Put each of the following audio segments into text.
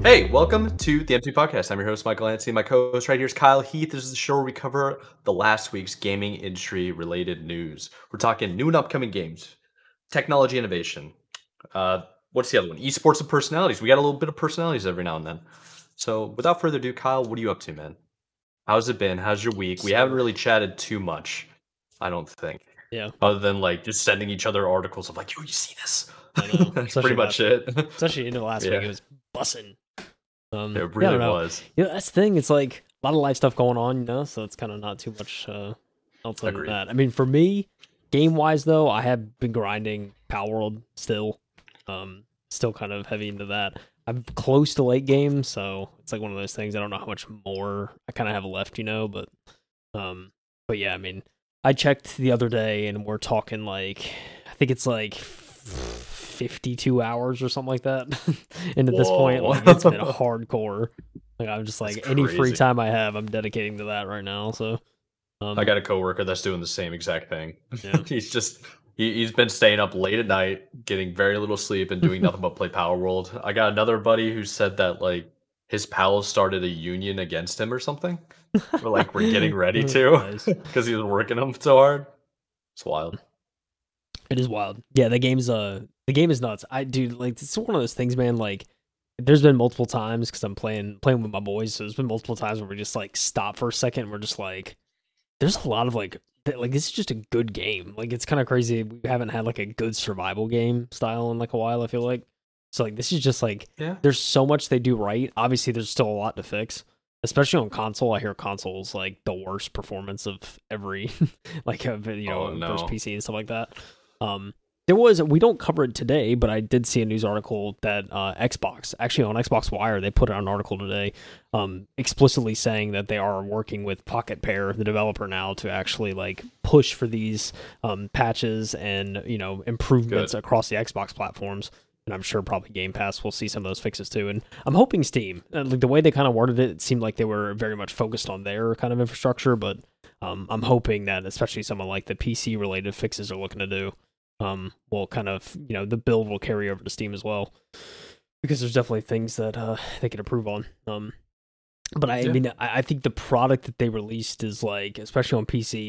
Hey, welcome to the MT Podcast. I'm your host, Michael Anstey. My co-host right here is Kyle Heath. This is the show where we cover the last week's gaming industry related news. We're talking new and upcoming games, technology innovation. Uh, what's the other one? Esports and personalities. We got a little bit of personalities every now and then. So without further ado, Kyle, what are you up to, man? How's it been? How's your week? We haven't So really chatted too much, I don't think, yeah, other than like just sending each other articles of like, yo, you see this? I know. That's pretty Especially much last week. it. Especially into last week, it Yeah, was bussing. it Yeah, I really don't know. was. That's the thing. It's like a lot of life stuff going on, so it's kind of not too much outside of Agreed. that. I mean, for me, game wise though, I have been grinding Power World still. Still kind of heavy into that. I'm close to late game, so it's like one of those things. I don't know how much more I kind of have left, um, but yeah, I mean, I checked the other day, and we're talking like I think it's like 52 hours or something like that. And at this point, Whoa. like it's been hardcore. Like I'm just That's like any free crazy. time I have, I'm dedicating to that right now. So, I um, got a coworker that's doing the same exact thing. yeah, He's been staying up late at night, getting very little sleep, and doing nothing but play Power World. I got another buddy who said that like his pals started a union against him or something. Or like we're getting ready to nice. because he was working them so hard. It's wild. It is wild. Yeah, the game is nuts. I do like it's one of those things, man. Like there's been multiple times because I'm playing with my boys. So there's been multiple times where we just like stop for a second. And we're just like, there's a lot of like this is just a good game. Like it's kind of crazy. We haven't had like a good survival game style in like a while. I feel like so like this is just like Yeah. there's so much they do right. Obviously, there's still a lot to fix, especially on console. I hear consoles like the worst performance of every like of Oh versus no. PC and stuff like that. Um, there was we don't cover it today, but I did see a news article that Xbox actually on Xbox Wire they put out an article today, explicitly saying that they are working with Pocket Pair, the developer now, to actually like push for these patches and improvements Good. across the Xbox platforms. And I'm sure probably Game Pass will see some of those fixes too. And I'm hoping Steam, like the way they kind of worded it, it seemed like they were very much focused on their kind of infrastructure. But I'm hoping that especially someone like the PC related fixes are looking to do will kind of the build will carry over to Steam as well because there's definitely things that they can improve on. But I Yeah. mean, I think the product that they released is like, especially on PC,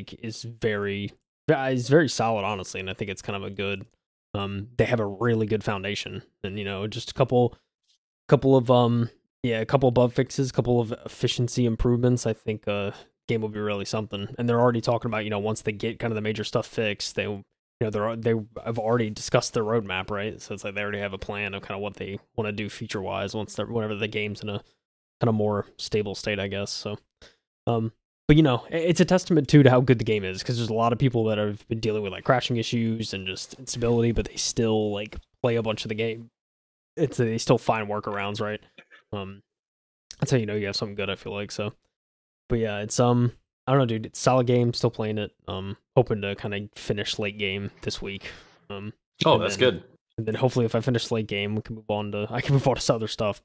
is very solid, honestly, and I think it's kind of a good. They have a really good foundation, and just a couple of a couple of bug fixes, a couple of efficiency improvements. I think game will be really something, and they're already talking about once they get kind of the major stuff fixed, they have already discussed their roadmap, right? So it's like they already have a plan of kind of what they want to do feature wise whenever the game's in a kind of more stable state, I guess. So, um, but it's a testament too to how good the game is because there's a lot of people that have been dealing with like crashing issues and just instability, but they still like play a bunch of the game. They still find workarounds, right? Um, that's how you have something good. I feel like so. But yeah, it's I don't know, dude. It's a solid game. Still playing it. Hoping to kind of finish late game this week. Um, Oh, and that's then good. and then hopefully if I finish late game, we can move on to I can move on to some other stuff.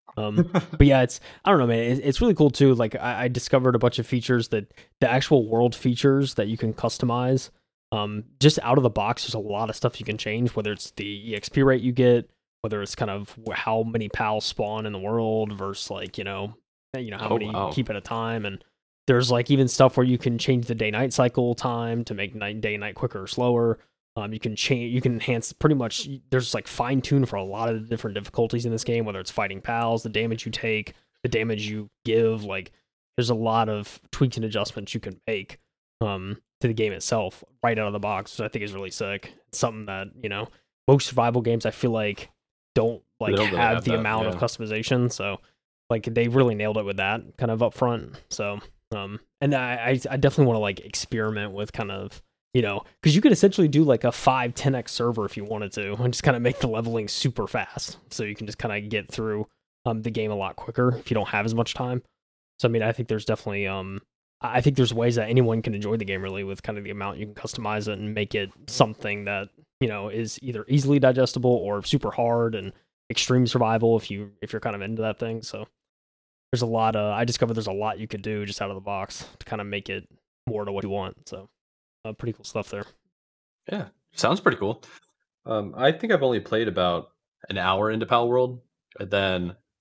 But yeah, it's I don't know, man. It's really cool too. Like I discovered a bunch of features that the actual world features that you can customize. Just out of the box, there's a lot of stuff you can change. Whether it's the EXP rate you get, whether it's kind of how many pals spawn in the world versus like how Oh many you wow. keep at a time, and there's like even stuff where you can change the day night cycle time to make day and night quicker or slower. You can enhance pretty much. There's like fine tune for a lot of the different difficulties in this game, whether it's fighting pals, the damage you take, the damage you give. Like, there's a lot of tweaks and adjustments you can make to the game itself right out of the box, which I think is really sick. It's something that most survival games I feel like don't They like don't really have have the that. amount of Yeah. customization. So like they really nailed it with that kind of up front. So and I definitely want to like experiment with kind of because you could essentially do like a 5-10x server if you wanted to, and just kind of make the leveling super fast, so you can just kind of get through the game a lot quicker if you don't have as much time. So I mean, I think there's definitely I think there's ways that anyone can enjoy the game really with kind of the amount you can customize it and make it something that is either easily digestible or super hard and extreme survival if you're kind of into that thing. So there's a lot I discovered there's a lot you could do just out of the box to kind of make it more to what you want. So pretty cool stuff there. Yeah. Sounds pretty cool. I think I've only played about an hour into Pal World, and then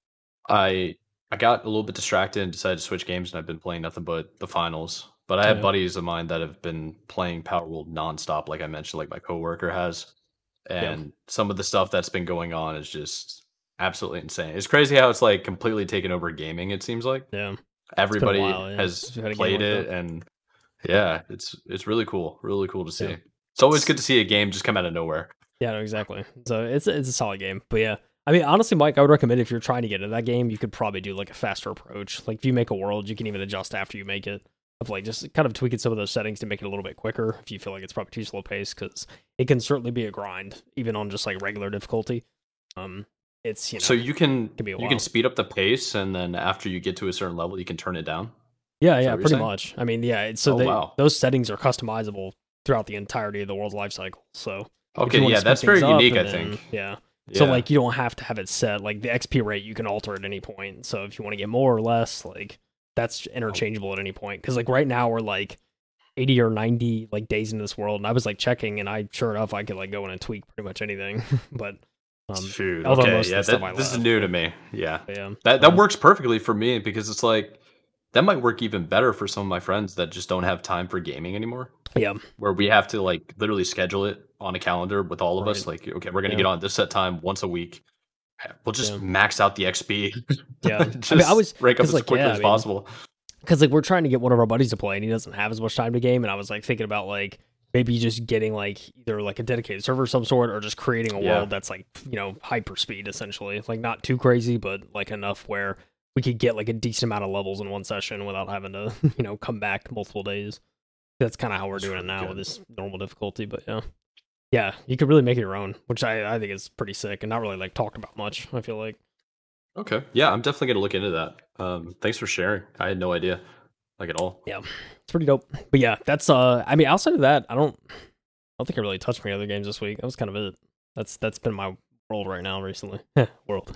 I I got a little bit distracted and decided to switch games, and I've been playing nothing but the finals. But I have Yeah, buddies of mine that have been playing Power World nonstop, like I mentioned, like my coworker has. yeah, And some of the stuff that's been going on is just absolutely insane. It's crazy how it's like completely taken over gaming, it seems like. yeah. It's been a Everybody while. Yeah, has since we've had a game played like that. it, and yeah, it's really cool to Yeah. see. It's always It's good to see a game just come out of nowhere. Yeah, no, exactly. So it's a solid game. But yeah, I mean, honestly, Mike, I would recommend if you're trying to get into that game, you could probably do like a faster approach. Like if you make a world, you can even adjust after you make it. Of like just kind of tweaking some of those settings to make it a little bit quicker if you feel like it's probably too slow paced, because it can certainly be a grind even on just like regular difficulty. Um, it's So can be a you can while. speed up the pace, and then after you get to a certain level, you can turn it down. Yeah, Is that yeah, what you're pretty saying? much. I mean, yeah, so Oh they wow. those settings are customizable throughout the entirety of the world's life cycle. So if you Okay, want to yeah, speed that's things very up, unique, and I think. then yeah, so Yeah. like you don't have to have it set. Like the XP rate, you can alter at any point. So if you want to get more or less, like that's Oh, interchangeable at any point. Because like right now we're like 80 or 90 like days into this world, and I was like checking, and I sure enough I could like go in and tweak pretty much anything. But shoot. although Okay, most of yeah, the stuff I this is left, new to but me. Yeah. yeah, That works perfectly for me because it's like that might work even better for some of my friends that just don't have time for gaming anymore. yeah, Where we have to like literally schedule it on a calendar with all of us. right, Like, okay, we're gonna yeah, get on this set time once a week. We'll yeah, just max out the XP. yeah. I mean, I Just was rank up because as like quickly yeah, I as mean. possible. Because like we're trying to get one of our buddies to play and he doesn't have as much time to game, and I was like thinking about like maybe just getting like either like a dedicated server of some sort or just creating a Yeah. world that's like hyper speed essentially, like not too crazy but like enough where we could get like a decent amount of levels in one session without having to come back multiple days. That's kind of how we're That's doing it really now with good. this normal difficulty. But yeah, you could really make it your own, which I think is pretty sick and not really like talked about much, I feel like. Okay. Yeah, I'm definitely gonna look into that. Thanks for sharing. I had no idea, like at all. Yeah, it's pretty dope. But yeah, that's I mean, outside of that, I don't think I really touched many other games this week. That was kind of it. That's been my world right now recently. World.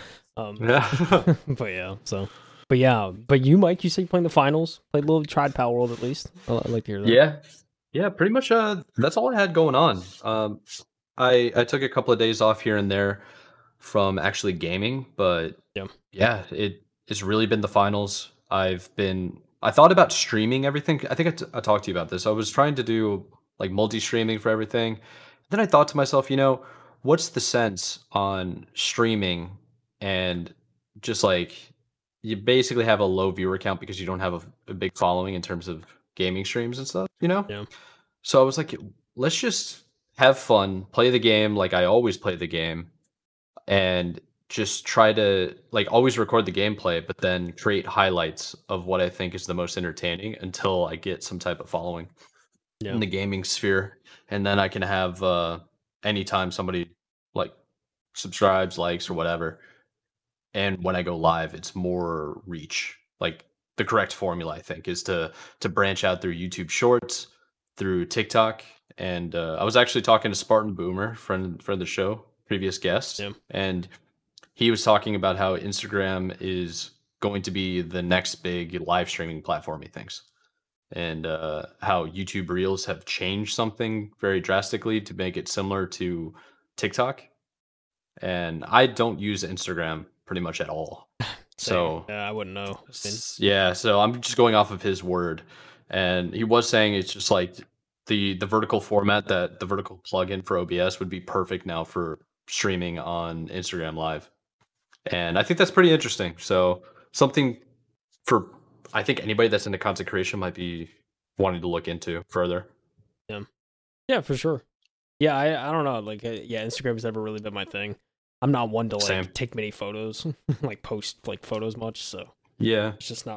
Yeah. But yeah, but yeah, but you, Mike, you say you playing the finals. Played a little, tried Power World at least. I'd like to hear that. Yeah. Yeah, pretty much that's all I had going on. I took a couple of days off here and there from actually gaming, but Yeah, yeah, it's really been the finals. I thought about streaming everything. I think I talked to you about this. I was trying to do like multi-streaming for everything. Then I thought to myself, what's the sense on streaming and just like you basically have a low viewer count because you don't have a big following in terms of gaming streams and stuff? yeah, So I was like, let's just have fun, play the game like I always play the game, and just try to like always record the gameplay, but then create highlights of what I think is the most entertaining until I get some type of following yeah, in the gaming sphere. And then I can have anytime somebody like subscribes, likes, or whatever. And when I go live, it's more reach. Like the correct formula, I think, is to branch out through YouTube Shorts, through TikTok, and I was actually talking to Spartan Boomer, friend of the show, previous guest, yeah, and he was talking about how Instagram is going to be the next big live streaming platform. He thinks, and how YouTube Reels have changed something very drastically to make it similar to TikTok. And I don't use Instagram pretty much at all. same. So, Yeah, I wouldn't know. I mean, yeah, so I'm just going off of his word. And he was saying it's just like the vertical format, that the vertical plugin for OBS would be perfect now for streaming on Instagram Live. And I think that's pretty interesting. So, something for I think anybody that's into content creation might be wanting to look into further. yeah, yeah, for sure. Yeah, I don't know. Like, yeah, Instagram's never really been my thing. I'm not one to like Same. take many photos, like post like photos much. So Yeah. it's just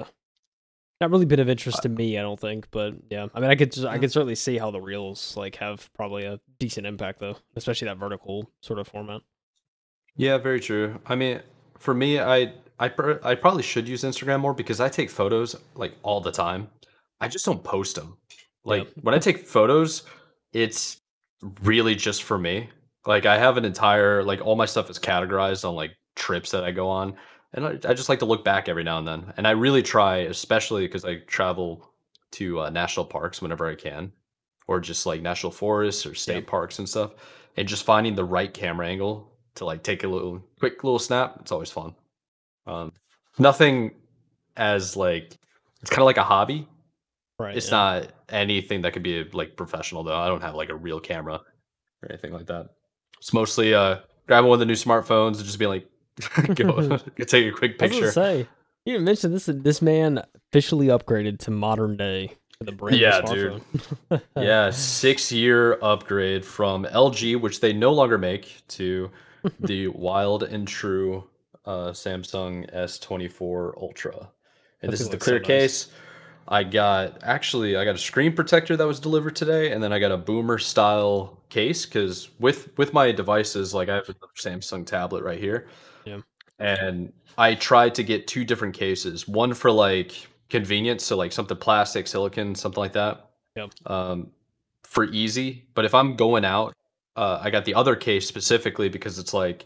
not really been of interest Uh, to me. I don't think. But yeah, I mean, I yeah. could certainly see how the reels like have probably a decent impact though, especially that vertical sort of format. Yeah, very true. I mean, for me, I probably should use Instagram more because I take photos like all the time. I just don't post them. Yeah, Like when I take photos, it's really just for me. Like I have an entire like all my stuff is categorized on like trips that I go on, and I just like to look back every now and then. And I really try, especially because I travel to national parks whenever I can, or just like national forests or yeah, state parks and stuff, and just finding the right camera angle to like take a little quick little snap. It's always fun. Um, nothing as like it's kind of like a hobby. Right. It's Yeah. not anything that could be like professional though. I don't have like a real camera or anything like that. It's mostly grabbing one of the new smartphones and just being like, go take a quick I was gonna picture. say, you didn't mention this. This man officially upgraded to modern day with a brand new Yeah, dude. smartphone. Yeah, 6-year upgrade from LG, which they no longer make, to the wild and true Samsung S24 Ultra. And That this thing is the looks so clear nice. case. I got a screen protector that was delivered today, and then I got a boomer style case because with my devices, like I have a Samsung tablet right here, Yeah. and I tried to get two different cases, one for like convenience, so like something plastic, silicon, something like that, Yep. for easy. But if I'm going out, I got the other case specifically because it's like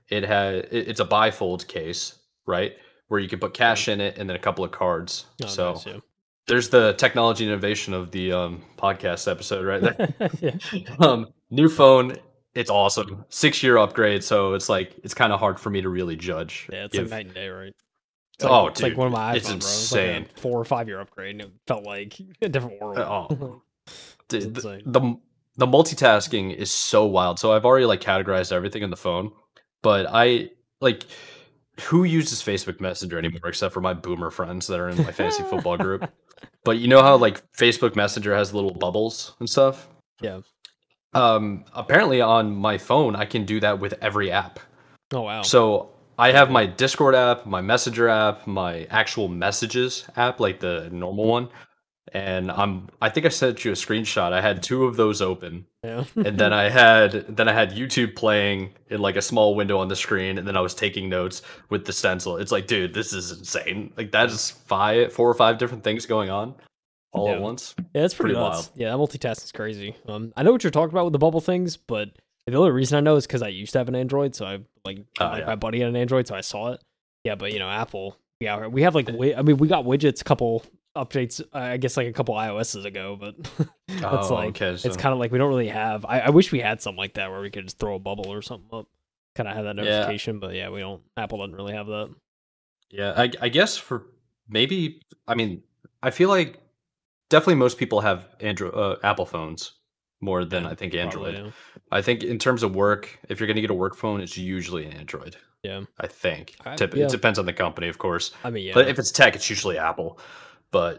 it's a bifold case, right? Where you can put cash in it and then a couple of cards. Oh, So nice. Yeah. there's the technology and innovation of the podcast episode right there. Yeah. New phone, it's awesome. 6-year upgrade, so it's like it's kind of hard for me to really judge. Yeah. It's like night and day, right? Oh, It's like dude, one of my it's iPhone, bro. It was like a insane. 4 or 5 year upgrade, and it felt like a different world. Oh, It's dude, insane. the multitasking is so wild. So I've already like categorized everything in the phone, but I like who uses Facebook Messenger anymore except for my boomer friends that are in my fantasy football group. But you know how like Facebook Messenger has little bubbles and stuff? Yeah. Apparently on my phone I can do that with every app. Oh wow. So I have my Discord app, my Messenger app, my actual messages app, like the normal one. And I think I sent you a screenshot. I had two of those open. Yeah. And then I had YouTube playing in like a small window on the screen, and then I was taking notes with the stencil. It's like, dude, this is insane. Like that is 4 or 5 different things going on all at Yeah. once. Yeah, that's pretty Pretty nuts. wild. Yeah, that multitasking is crazy. I know what you're talking about with the bubble things, but the only reason I know is because I used to have an Android, so I Yeah. my buddy had an Android, so I saw it. Yeah, but Apple. Yeah, we have like we got widgets, a couple updates. I guess like a couple iOSs ago, but that's Oh, like okay. So it's kind of like we don't really have. I wish we had something like that where we could just throw a bubble or something up, kind of have that Yeah. notification. But yeah, we don't. Apple doesn't really have that. yeah, I guess for maybe I mean, I feel like definitely most people have Apple phones more than Yeah, I think probably, Android. I think in terms of work, if you're going to get a work phone, it's usually an Android. yeah. I think. Yeah. It depends on the company, of course. I mean, yeah. But if it's tech, it's usually Apple. But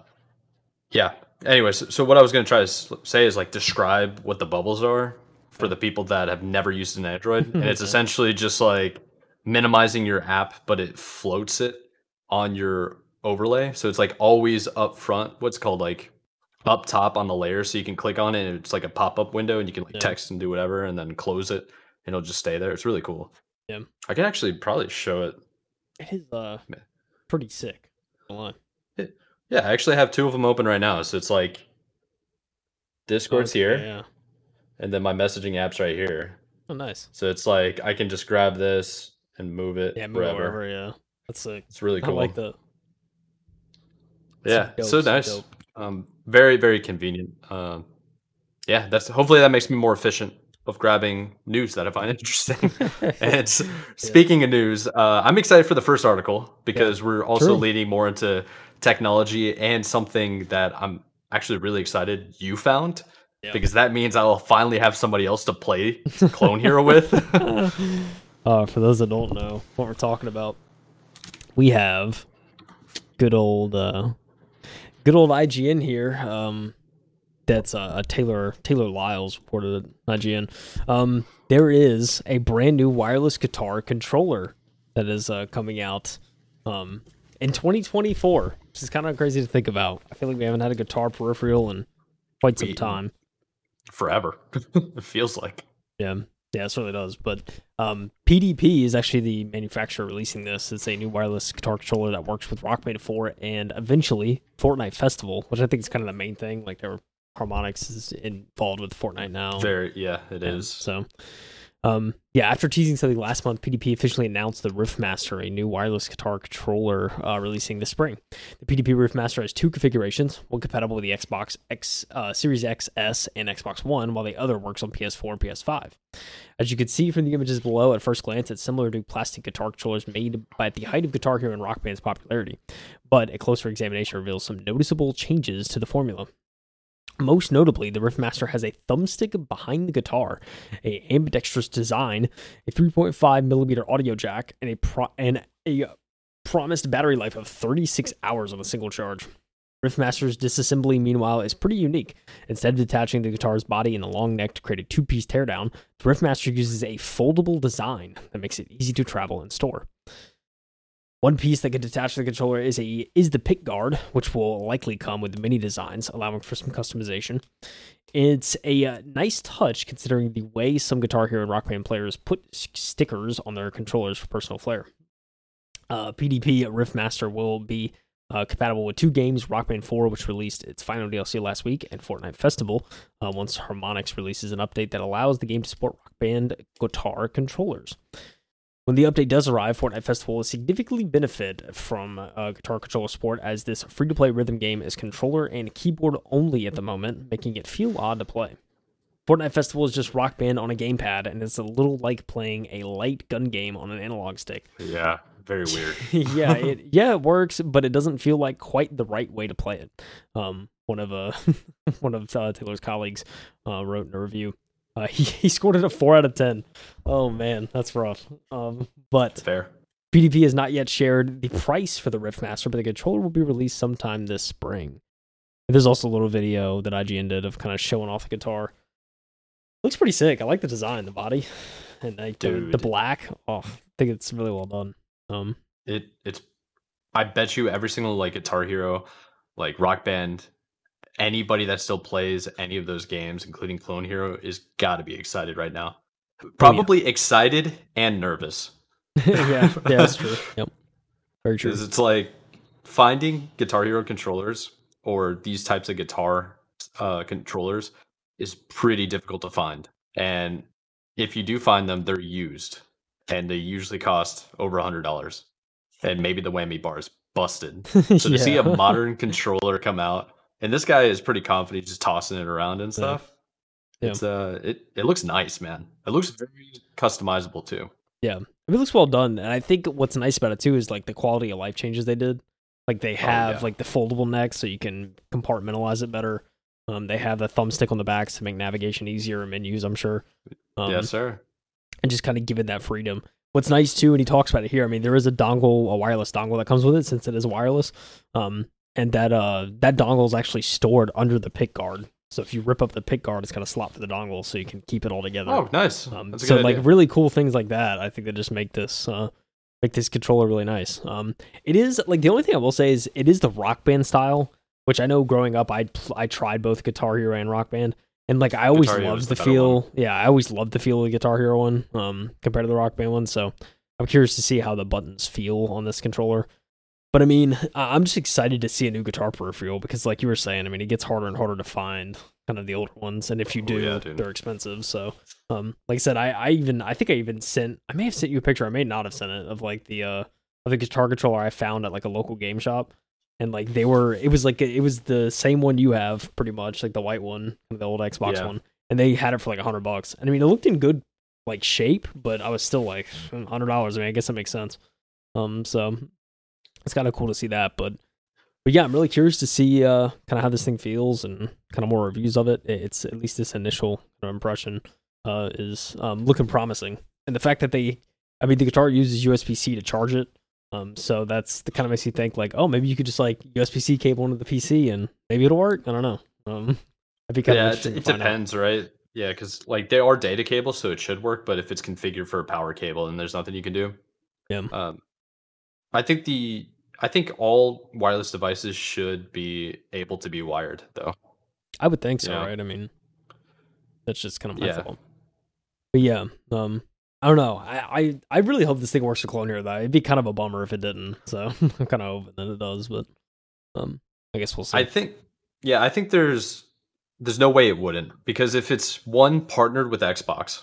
yeah. Anyways, so what I was going to try to say is like describe what the bubbles are for the people that have never used an Android, and it's Yeah. essentially just like minimizing your app, but it floats it on your overlay. So it's like always up front. What's called like up top on the layer, so you can click on it and it's like a pop-up window and you can like Yeah. text and do whatever and then close it and it'll just stay there. It's really cool. Yeah. I can actually probably show it. It is Yeah. pretty sick. Don't lie. Yeah, I actually have two of them open right now. So it's like Discord's Okay, here Yeah. and then my messaging app's right here. Oh, nice. So it's like I can just grab this and move it Yeah, move wherever. wherever. Yeah, that's sick. It's really I cool. like that. Yeah, Dope, so so nice. dope. Very, very convenient. Yeah, that's hopefully that makes me more efficient of grabbing news that I find interesting. And speaking of news, I'm excited for the first article because we're also True. leaning more into technology and something that I'm actually really excited you found Yeah. because that means I'll finally have somebody else to play Clone Hero with. For those that don't know what we're talking about, we have good old IGN here. That's Taylor Lyles reported at IGN. There is a brand new wireless guitar controller that is coming out in 2024, which is kind of crazy to think about. I feel like we haven't had a guitar peripheral in quite some time. Forever. It feels like. Yeah, it certainly does. But PDP is actually the manufacturer releasing this. It's a new wireless guitar controller that works with Rock Band 4 and eventually Fortnite Festival, which I think is kind of the main thing. Like their Harmonix is involved with Fortnite now. It is. So After teasing something last month, PDP officially announced the Riffmaster, a new wireless guitar controller releasing this spring. The PDP Riffmaster has 2 configurations, one compatible with the Xbox Series X, S, and Xbox One, while the other works on PS4 and PS5. As you can see from the images below, at first glance, it's similar to plastic guitar controllers made at the height of Guitar Hero and Rock Band's popularity, but a closer examination reveals some noticeable changes to the formula. Most notably, the Riffmaster has a thumbstick behind the guitar, a ambidextrous design, a 3.5mm audio jack, and a promised battery life of 36 hours on a single charge. Riffmaster's disassembly, meanwhile, is pretty unique. Instead of detaching the guitar's body and the long neck to create a 2-piece teardown, the Riffmaster uses a foldable design that makes it easy to travel and store. One piece that can detach the controller is the pick guard, which will likely come with many designs, allowing for some customization. It's a nice touch considering the way some Guitar Hero and Rock Band players put stickers on their controllers for personal flair. PDP Riffmaster will be compatible with 2 games, Rock Band 4, which released its final DLC last week, and Fortnite Festival, once Harmonix releases an update that allows the game to support Rock Band guitar controllers. When the update does arrive, Fortnite Festival will significantly benefit from guitar controller support, as this free-to-play rhythm game is controller and keyboard only at the moment, making it feel odd to play. Fortnite Festival is just Rock Band on a gamepad, and it's a little like playing a light gun game on an analog stick. Yeah, very weird. It works, but it doesn't feel like quite the right way to play it. One of Taylor's colleagues wrote in a review. He scored it a 4 out of 10. Oh man, that's rough. But fair. PDP has not yet shared the price for the Riffmaster, but the controller will be released sometime this spring. And there's also a little video that IGN did of kind of showing off the guitar. Looks pretty sick. I like the design, the body, and like the black. Oh, I think it's really well done. It's. I bet you every single like Guitar Hero, like Rock Band, anybody that still plays any of those games, including Clone Hero, is got to be excited right now. Probably excited and nervous. yeah, that's true. Yep, very true. Because it's like finding Guitar Hero controllers or these types of guitar controllers is pretty difficult to find. And if you do find them, they're used, and they usually cost over $100. And maybe the whammy bar is busted. So to see a modern controller come out, and this guy is pretty confident, just tossing it around and stuff. Yeah. It's it looks nice, man. It looks very customizable too. Yeah, it looks well done, and I think what's nice about it too is like the quality of life changes they did. Like they have like the foldable neck, so you can compartmentalize it better. They have the thumbstick on the backs to make navigation easier in menus, I'm sure. Yes, sir. And just kind of give it that freedom. What's nice too, and he talks about it here. I mean, there is a wireless dongle that comes with it since it is wireless. And that dongle is actually stored under the pick guard. So if you rip up the pick guard, it's kind of slot for the dongle, so you can keep it all together. Oh, nice. That's a good idea. Really cool things like that. I think that just make this controller really nice. It is like the only thing I will say is it is the Rock Band style, which I know growing up I tried both Guitar Hero and Rock Band, and like I always loved the feel. Yeah, I always loved the feel of the Guitar Hero one compared to the Rock Band one. So I'm curious to see how the buttons feel on this controller. But I mean, I'm just excited to see a new guitar peripheral because, like you were saying, I mean, it gets harder and harder to find kind of the older ones, and if you do, they're expensive. So, like I said, I may have sent you a picture, I may not have sent it, of like the guitar controller I found at like a local game shop, and like it was the same one you have pretty much, like the white one, the old Xbox one, and they had it for like $100. And I mean, it looked in good like shape, but I was still like $100. I mean, I guess that makes sense. So. It's kind of cool to see that, but yeah, I'm really curious to see kind of how this thing feels and kind of more reviews of it. It's at least this initial impression is looking promising, and the fact that the guitar uses USB-C to charge it, so that's the kind of makes you think like, oh, maybe you could just like USB-C cable into the PC and maybe it'll work. I don't know. That'd be kind of interesting. It depends, right? Yeah, because like they are data cables, so it should work. But if it's configured for a power cable, then there's nothing you can do. Yeah. I think all wireless devices should be able to be wired, though. I would think so, right? I mean, that's just kind of my fault. But yeah, I don't know. I really hope this thing works for Clone Hero, though. It'd be kind of a bummer if it didn't. So I'm kind of hoping that it does, but I guess we'll see. I think there's no way it wouldn't, because if it's one partnered with Xbox,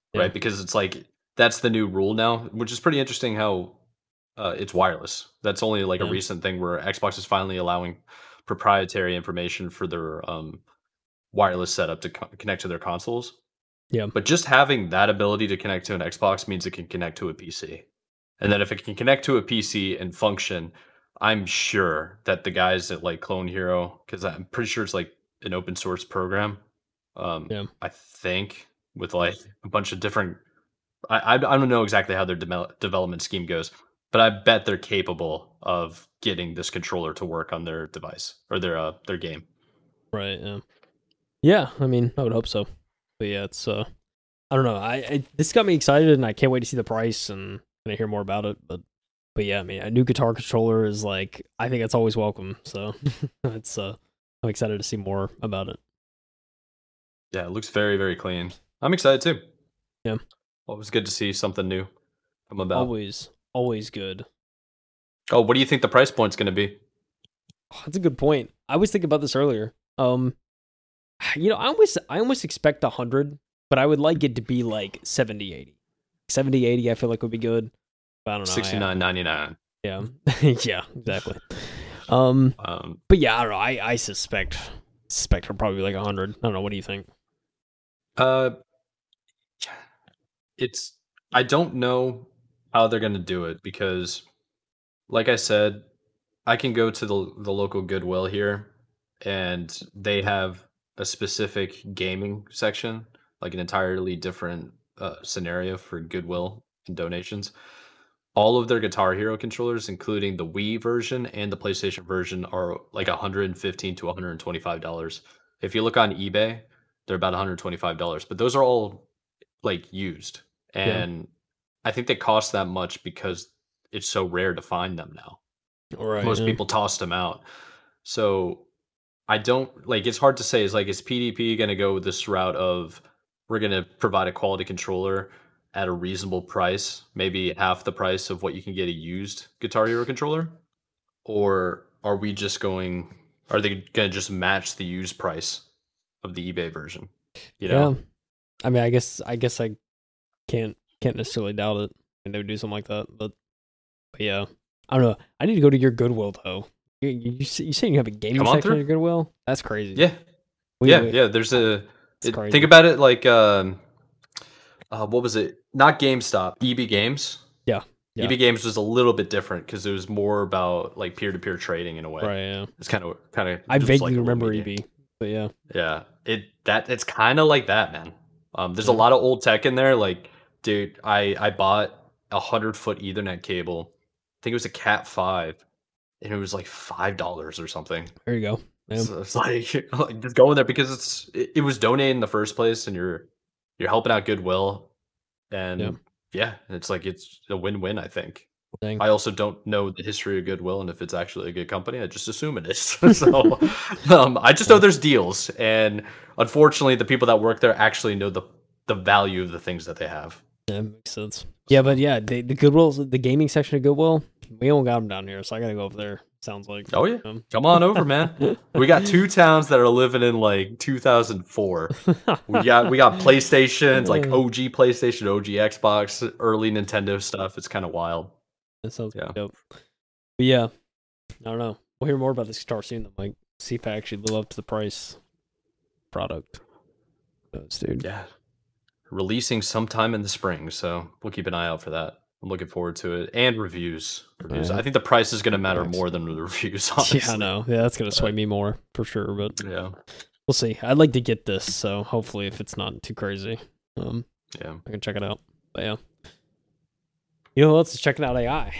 Yeah. right? Because it's like that's the new rule now, which is pretty interesting how it's wireless. That's only like a Yeah. recent thing where Xbox is finally allowing proprietary information for their wireless setup to connect to their consoles. Yeah. But just having that ability to connect to an Xbox means it can connect to a PC. And then if it can connect to a PC and function, I'm sure that the guys at like Clone Hero, because I'm pretty sure it's like an open source program, Yeah. I think with like a bunch of different I don't know exactly how their development scheme goes, but I bet they're capable of getting this controller to work on their device or their game. Right. Yeah. Yeah. I mean, I would hope so. But yeah, it's I don't know. I this got me excited, and I can't wait to see the price and hear more about it. But yeah, I mean, a new guitar controller is like I think it's always welcome. So it's I'm excited to see more about it. Yeah, it looks very, very clean. I'm excited too. Yeah. Well, it was good to see something new come about. Always good. Oh, what do you think the price point's going to be? Oh, that's a good point. I was thinking about this earlier. I almost expect 100, but I would like it to be like 70, 80. 70, 80, I feel like would be good. But I don't know. $69.99. Yeah. Yeah, exactly. Um, But yeah, I don't know. I suspect for probably like 100. I don't know. What do you think? uh, it's I don't know how they're going to do it because, like I said, I can go to the local Goodwill here, and they have a specific gaming section, like an entirely different scenario for Goodwill and donations. All of their Guitar Hero controllers, including the Wii version and the PlayStation version, are like $115 to $125. If you look on eBay, they're about $125, but those are all like used, Yeah. and I think they cost that much because it's so rare to find them now. All right. Most Yeah. people tossed them out. So I don't like it's hard to say is PDP going to go this route of we're going to provide a quality controller at a reasonable price, maybe half the price of what you can get a used Guitar Hero controller, or are they going to just match the used price of the eBay version, you Yeah. know? I mean, I guess I can't necessarily doubt it. And they would do something like that. But yeah, I don't know. I need to go to your Goodwill though. You saying you have a gaming Come on section at through. your Goodwill? That's crazy. Yeah. Wait, Yeah, wait. yeah, there's It's think crazy. about it like what was it? Not GameStop, EB Games. Yeah. Yeah. EB Games was a little bit different because it was more about like peer-to-peer trading in a way. Right. Yeah. It's kind of I it was vaguely like a little remember media. EB. But yeah. Yeah, it's kind of like that, man. There's a Yeah. lot of old tech in there. Like, dude, I bought 100-foot Ethernet cable. I think it was a Cat 5, and it was like $5 or something. There you go. Yeah. So it's like just going there because it was donated in the first place, and you're helping out Goodwill, Yeah. and yeah, it's like it's a win-win. I think. Dang. I also don't know the history of Goodwill and if it's actually a good company. I just assume it is. So I just know Yeah. there's deals, and unfortunately, the people that work there actually know the value of the things that they have. Yeah, makes sense. Yeah, but So, yeah, the Goodwill's the gaming section of Goodwill. We don't got them down here, so I gotta go over there. Sounds like. oh yeah, come on over, man. We got two towns that are living in like 2004. We got PlayStations, like OG PlayStation, OG Xbox, early Nintendo stuff. It's kind of wild. That sounds Yeah. dope. But yeah, I don't know. We'll hear more about this guitar soon. Though, like, see if I actually live up to the price product. Dude. Yeah. Releasing sometime in the spring, so we'll keep an eye out for that. I'm looking forward to it. And reviews. Yeah. I think the price is going to matter Thanks. more than the reviews, honestly. Yeah, I know. Yeah, that's gonna sway me more for sure. But Yeah. we'll see. I'd like to get this, so hopefully, if it's not too crazy, Yeah. I can check it out. But yeah, you know who else is checking out AI?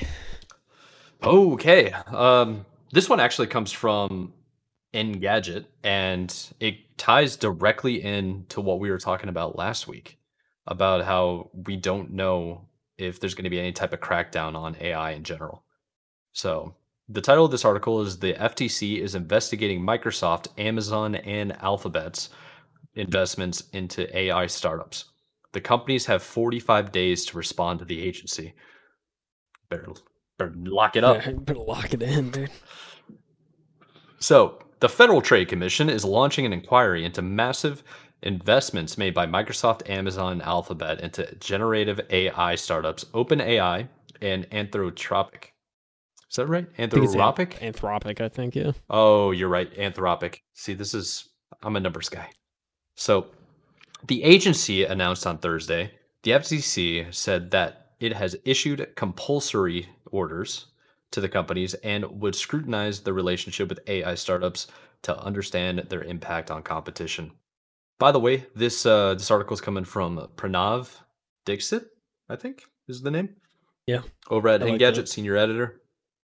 Okay. This one actually comes from Engadget, and it ties directly into what we were talking about last week about how we don't know if there's going to be any type of crackdown on AI in general. So, the title of this article is The FTC is investigating Microsoft, Amazon, and Alphabet's investments into AI startups. The companies have 45 days to respond to the agency. Better lock it up. Yeah, better lock it in, dude. So, the Federal Trade Commission is launching an inquiry into massive investments made by Microsoft, Amazon, and Alphabet into generative AI startups OpenAI and Anthropic. Is that right? I think it's Anthropic? Anthropic, I think, yeah. Oh, you're right. Anthropic. See, I'm a numbers guy. So the agency announced on Thursday, the FCC said that it has issued compulsory orders to the companies and would scrutinize the relationship with AI startups to understand their impact on competition. By the way, this article is coming from Pranav Dixit, I think is the name, Yeah, over at I like Engadget, that. senior editor.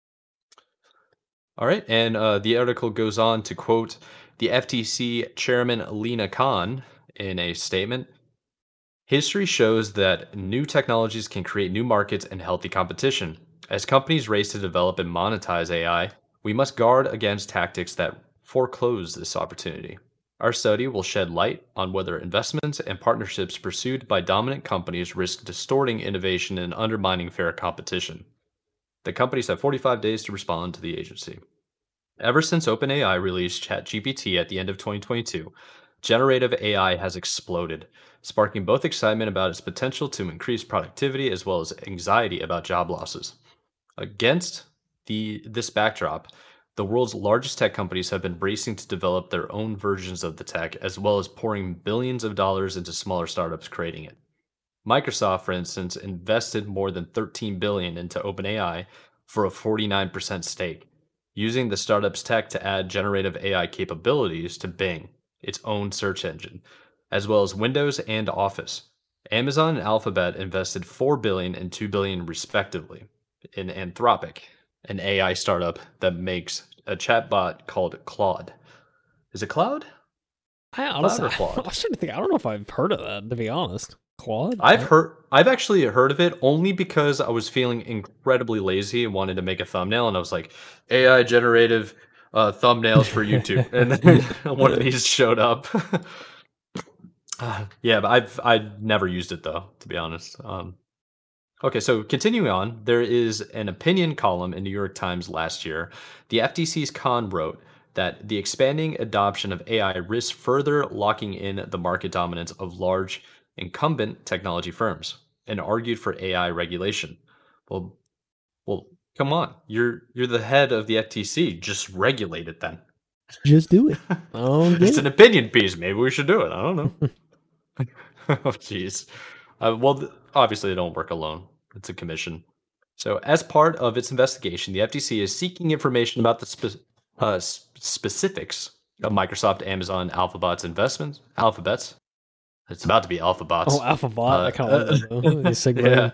All right, and the article goes on to quote the FTC chairman Lena Khan in a statement. History shows that new technologies can create new markets and healthy competition. As companies race to develop and monetize AI, we must guard against tactics that foreclose this opportunity. Our study will shed light on whether investments and partnerships pursued by dominant companies risk distorting innovation and undermining fair competition. The companies have 45 days to respond to the agency. Ever since OpenAI released ChatGPT at the end of 2022, generative AI has exploded, sparking both excitement about its potential to increase productivity as well as anxiety about job losses. Against this backdrop, the world's largest tech companies have been racing to develop their own versions of the tech, as well as pouring billions of dollars into smaller startups creating it. Microsoft, for instance, invested more than $13 billion into OpenAI for a 49% stake, using the startup's tech to add generative AI capabilities to Bing, its own search engine, as well as Windows and Office. Amazon and Alphabet invested $4 billion and $2 billion respectively in Anthropic, an AI startup that makes a chatbot called Claude. Is it Cloud? I Cloud honestly, or I Claude? was trying to think. I don't know if I've heard of that, to be honest. Claude? I've actually heard of it only because I was feeling incredibly lazy and wanted to make a thumbnail, and I was like, AI generative thumbnails for YouTube, and then one of these showed up. Yeah, but I've never used it though, to be honest. Okay, so continuing on, there is an opinion column in New York Times last year. The FTC's Khan wrote that the expanding adoption of AI risks further locking in the market dominance of large incumbent technology firms and argued for AI regulation. Well, well, come on. You're the head of the FTC. Just regulate it then. Just do it. I don't get It's it. an opinion piece. Maybe we should do it. I don't know. Oh, jeez. Obviously, they don't work alone. It's a commission. So, as part of its investigation, the FTC is seeking information about the specifics of Microsoft, Amazon, Alphabet's investments. Alphabets. It's about to be Oh, Alphabets. Alphabot. I kind of like that though. They Yeah. segue.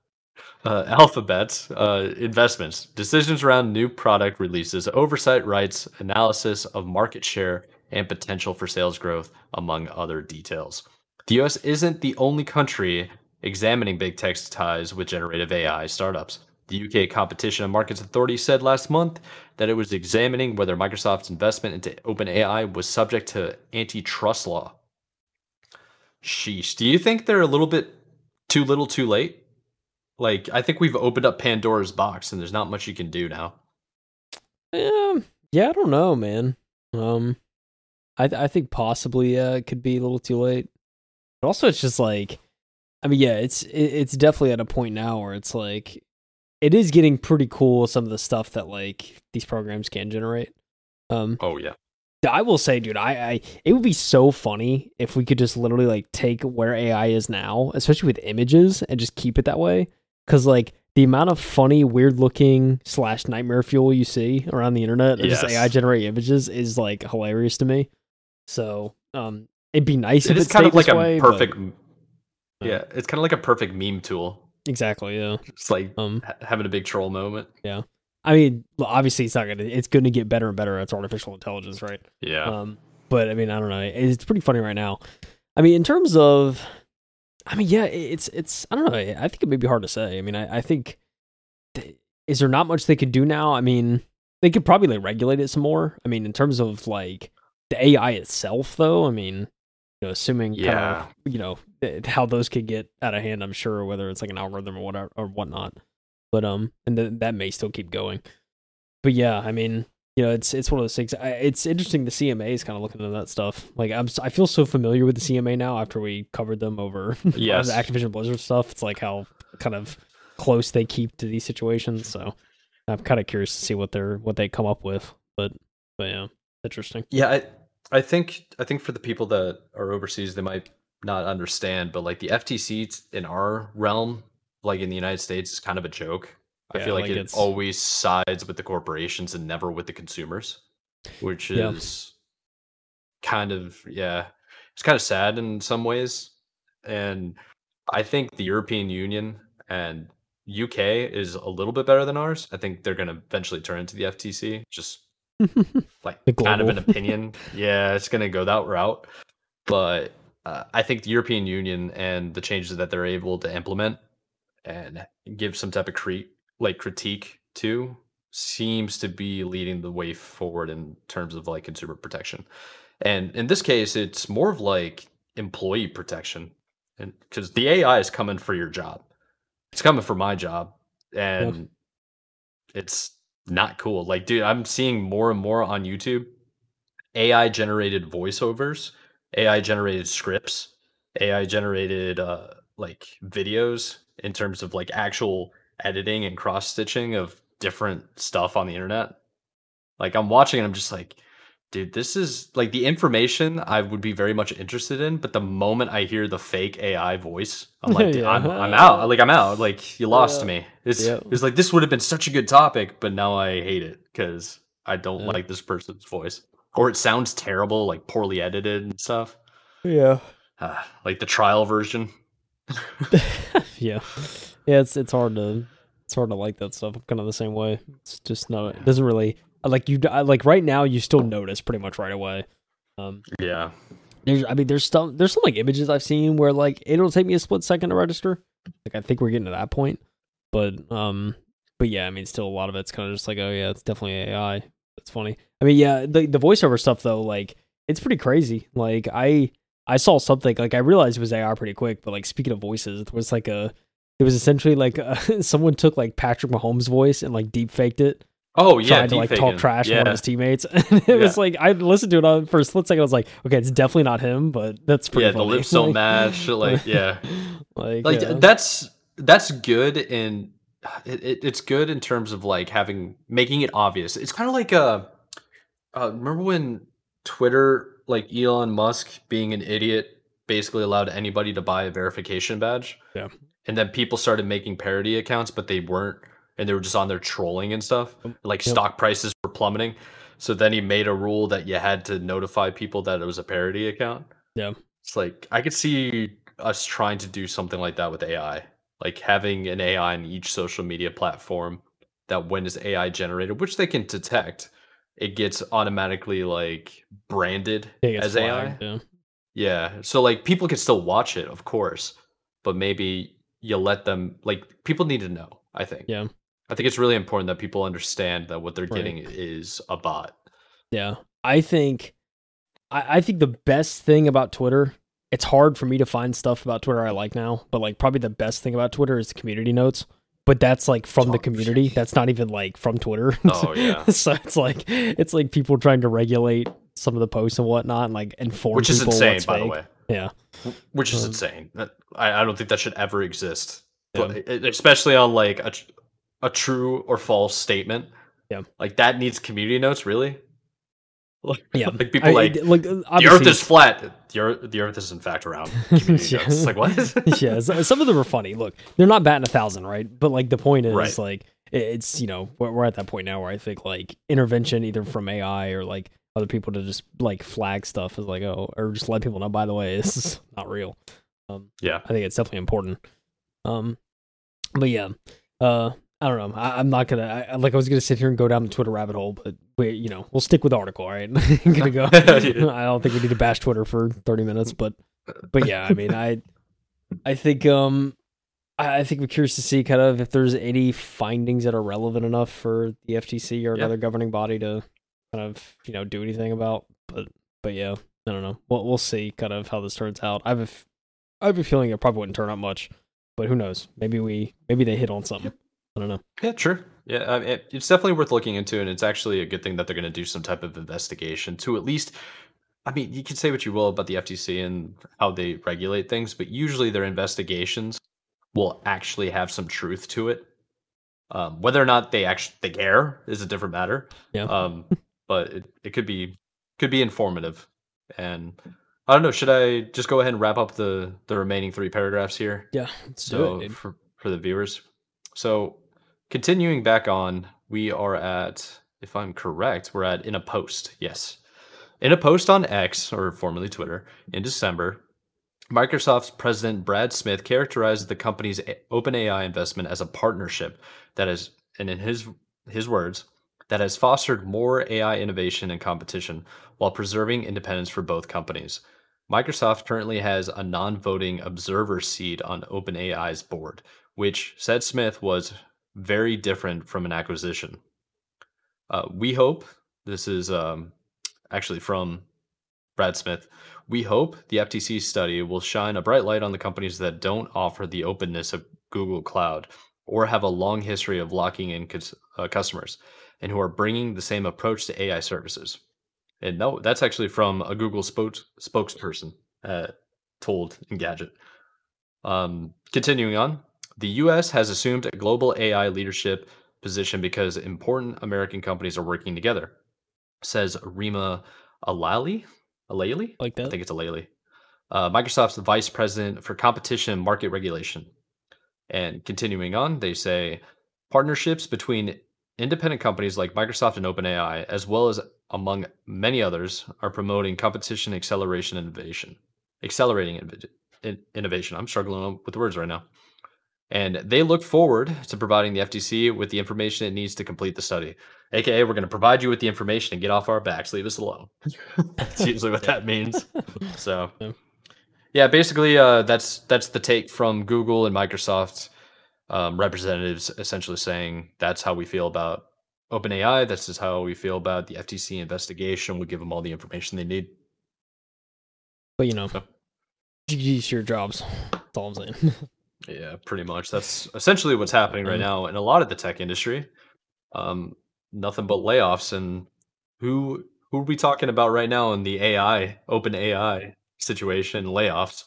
Alphabet's investments, decisions around new product releases, oversight rights, analysis of market share, and potential for sales growth, among other details. The US isn't the only country examining big tech's ties with generative AI startups. The UK Competition and Markets Authority said last month that it was examining whether Microsoft's investment into OpenAI was subject to antitrust law. Sheesh. Do you think they're a little bit too little too late? Like, I think we've opened up Pandora's box and there's not much you can do now. Yeah, I don't know, man. Um, I think possibly it could be a little too late. But also, it's just like, I mean, yeah, it's definitely at a point now where it's like, it is getting pretty cool. Some of the stuff that like these programs can generate. Um, Oh, yeah. I will say, dude, I it would be so funny if we could just literally like take where AI is now, especially with images, and just keep it that way. Because like the amount of funny, weird looking / nightmare fuel you see around the internet of just AI Yes. generated images is like hilarious to me. So, it'd be nice It if is it kind stayed of like this a way, but perfect, yeah, it's kind of like a perfect meme tool. exactly, yeah. It's like Um, having a big troll moment. yeah. I mean, obviously, it's gonna get better and better. It's artificial intelligence, right? Yeah. But I mean, I don't know. It's pretty funny right now. I mean, in terms of, I mean, yeah, it's. I don't know. I think it may be hard to say. I mean, I think, is there not much they could do now? I mean, they could probably like regulate it some more. I mean, in terms of like the AI itself, though. I mean, assuming kind Yeah. of how those could get out of hand. I'm sure whether it's like an algorithm or whatever or whatnot. But and that may still keep going. But yeah, I mean, it's one of those things. It's interesting. The CMA is kind of looking into that stuff. Like I feel so familiar with the CMA now after we covered them over Yes. the Activision Blizzard stuff. It's like how kind of close they keep to these situations. So I'm kind of curious to see what they come up with. But yeah, interesting. Yeah, I think for the people that are overseas, they might not understand, but like the FTC in our realm, like in the United States, is kind of a joke. I Yeah, feel like like it it's always sides with the corporations and never with the consumers, which yeah. is kind of, yeah, it's kind of sad in some ways. And I think the European Union and UK is a little bit better than ours. I think they're going to eventually turn into the FTC, just like The kind of global. an opinion. Yeah, it's going to go that route. But I think the European Union and the changes that they're able to implement and give some type of critique to seems to be leading the way forward in terms of like consumer protection. And in this case, it's more of like employee protection, and because the AI is coming for your job, it's coming for my job, Yeah. and it's not cool. Like, dude, I'm seeing more and more on YouTube AI generated voiceovers, AI generated scripts, AI generated like videos in terms of like actual editing and cross stitching of different stuff on the internet. Like I'm watching and I'm just like, dude, this is like the information I would be very much interested in, but the moment I hear the fake AI voice, I'm like, dude, I'm out. Yeah. Like I'm out. Like you lost Yeah. me. Yeah. It's like this would have been such a good topic, but now I hate it because I don't Yeah. like this person's voice. Or it sounds terrible, like poorly edited and stuff. Yeah. Like the trial version. Yeah. Yeah, it's hard to like that stuff. I'm kind of the same way. It's just not. It Yeah. doesn't really like you. Like right now, you still notice pretty much right away. Um, Yeah. there's some like images I've seen where like it'll take me a split second to register. Like I think we're getting to that point, but yeah, I mean, still a lot of it's kind of just like, oh yeah, it's definitely AI. That's funny. I mean, yeah, the voiceover stuff though, like it's pretty crazy. Like I saw something like I realized it was AI pretty quick, but like speaking of voices, it was essentially like someone took like Patrick Mahomes' voice and like deep faked it, Oh yeah, tried to like talk deepfaking. trash to one of Yeah. his teammates. And it was Yeah. like I listened to it for a split second. I was like, okay, it's definitely not him, but that's pretty Yeah, the funny. lips don't Like, match. Like, yeah. like Like yeah, that's good in it's good in terms of like making it obvious. It's kind of like remember when Twitter, like Elon Musk being an idiot basically allowed anybody to buy a verification badge, yeah, and then people started making parody accounts but they weren't, and they were just on there trolling and stuff. Like yep, stock prices were plummeting, so then he made a rule that you had to notify people that it was a parody account. yeah, It's like I could see us trying to do something like that with AI, like having an AI in each social media platform that when it's AI generated, which they can detect, it gets automatically like branded yeah, it gets as AI. flagged. Yeah, Yeah. So like people can still watch it, of course, but maybe you let them like people need to know, I think. yeah, I think it's really important that people understand that what they're right. getting is a bot. Yeah, I think I think the best thing about Twitter, it's hard for me to find stuff about Twitter I like now, but like probably the best thing about Twitter is the community notes. But that's like from the Oh, community. That's not even like from Twitter. oh yeah. So it's like people trying to regulate some of the posts and whatnot and like inform Which is people insane, what's by the fake. way. Yeah. Which is Um, insane. I don't think that should ever exist. yeah. But especially on like a true or false statement, Yeah. like that needs community notes, really? Yeah. Like people like Like the Earth obviously is flat. The Earth is in fact round. Community notes. It's like what? yeah, some of them are funny. Look, they're not batting 1,000, right? But like the point Right. is, like it's we're at that point now where I think like intervention either from AI or like other people to just like flag stuff is like, oh, or just let people know, by the way, this is not real. Yeah. I think it's definitely important. Um, but yeah, I don't know. I'm not gonna I was gonna sit here and go down the Twitter rabbit hole, but we'll stick with the article. All right, I'm gonna go. I don't think we need to bash Twitter for 30 minutes, but yeah, I mean, I think I think we're curious to see kind of if there's any findings that are relevant enough for the FTC or Yeah. another governing body to kind of do anything about. But yeah, I don't know. We'll see kind of how this turns out. I have a feeling it probably wouldn't turn out much, but who knows? Maybe they hit on something. I don't know. Yeah, true. Yeah, it's definitely worth looking into, and it's actually a good thing that they're going to do some type of investigation to at least. I mean, you can say what you will about the FTC and how they regulate things, but usually their investigations will actually have some truth to it. Whether or not they care is a different matter. Yeah. Um, but it could be informative. And I don't know, should I just go ahead and wrap up the remaining three paragraphs here? Yeah. Let's do it, So dude. for the viewers. So continuing back on, we are at, if I'm correct, we're at in a post. Yes. In a post on X, or formerly Twitter, in December, Microsoft's president Brad Smith characterized the company's OpenAI investment as a partnership that has, and in his words, that has fostered more AI innovation and competition while preserving independence for both companies. Microsoft currently has a non-voting observer seat on OpenAI's board, which, said Smith, was very different from an acquisition. We hope this is actually from Brad Smith. We hope the FTC study will shine a bright light on the companies that don't offer the openness of Google Cloud or have a long history of locking in customers and who are bringing the same approach to AI services. And no, that's actually from a Google spokesperson told Engadget. Continuing on, the U.S. has assumed a global AI leadership position because important American companies are working together, says Rima Alali. Alali? Like I that. think it's Alali. Microsoft's vice president for competition and market regulation. And continuing on, they say partnerships between independent companies like Microsoft and OpenAI, as well as among many others, are promoting competition, acceleration, innovation, accelerating innovation. I'm struggling with the words right now. And they look forward to providing the FTC with the information it needs to complete the study. AKA, we're going to provide you with the information and get off our backs. Leave us alone. That's usually what that means. So, Yeah. yeah, basically, that's the take from Google and Microsoft representatives, essentially saying that's how we feel about OpenAI. This is how we feel about the FTC investigation. We give them all the information they need. But you know, So, GG's your jobs. That's all I'm saying. yeah, pretty much. That's essentially what's happening right now in a lot of the tech industry. Um, Nothing but layoffs. And who are we talking about right now in the AI, open AI situation, layoffs?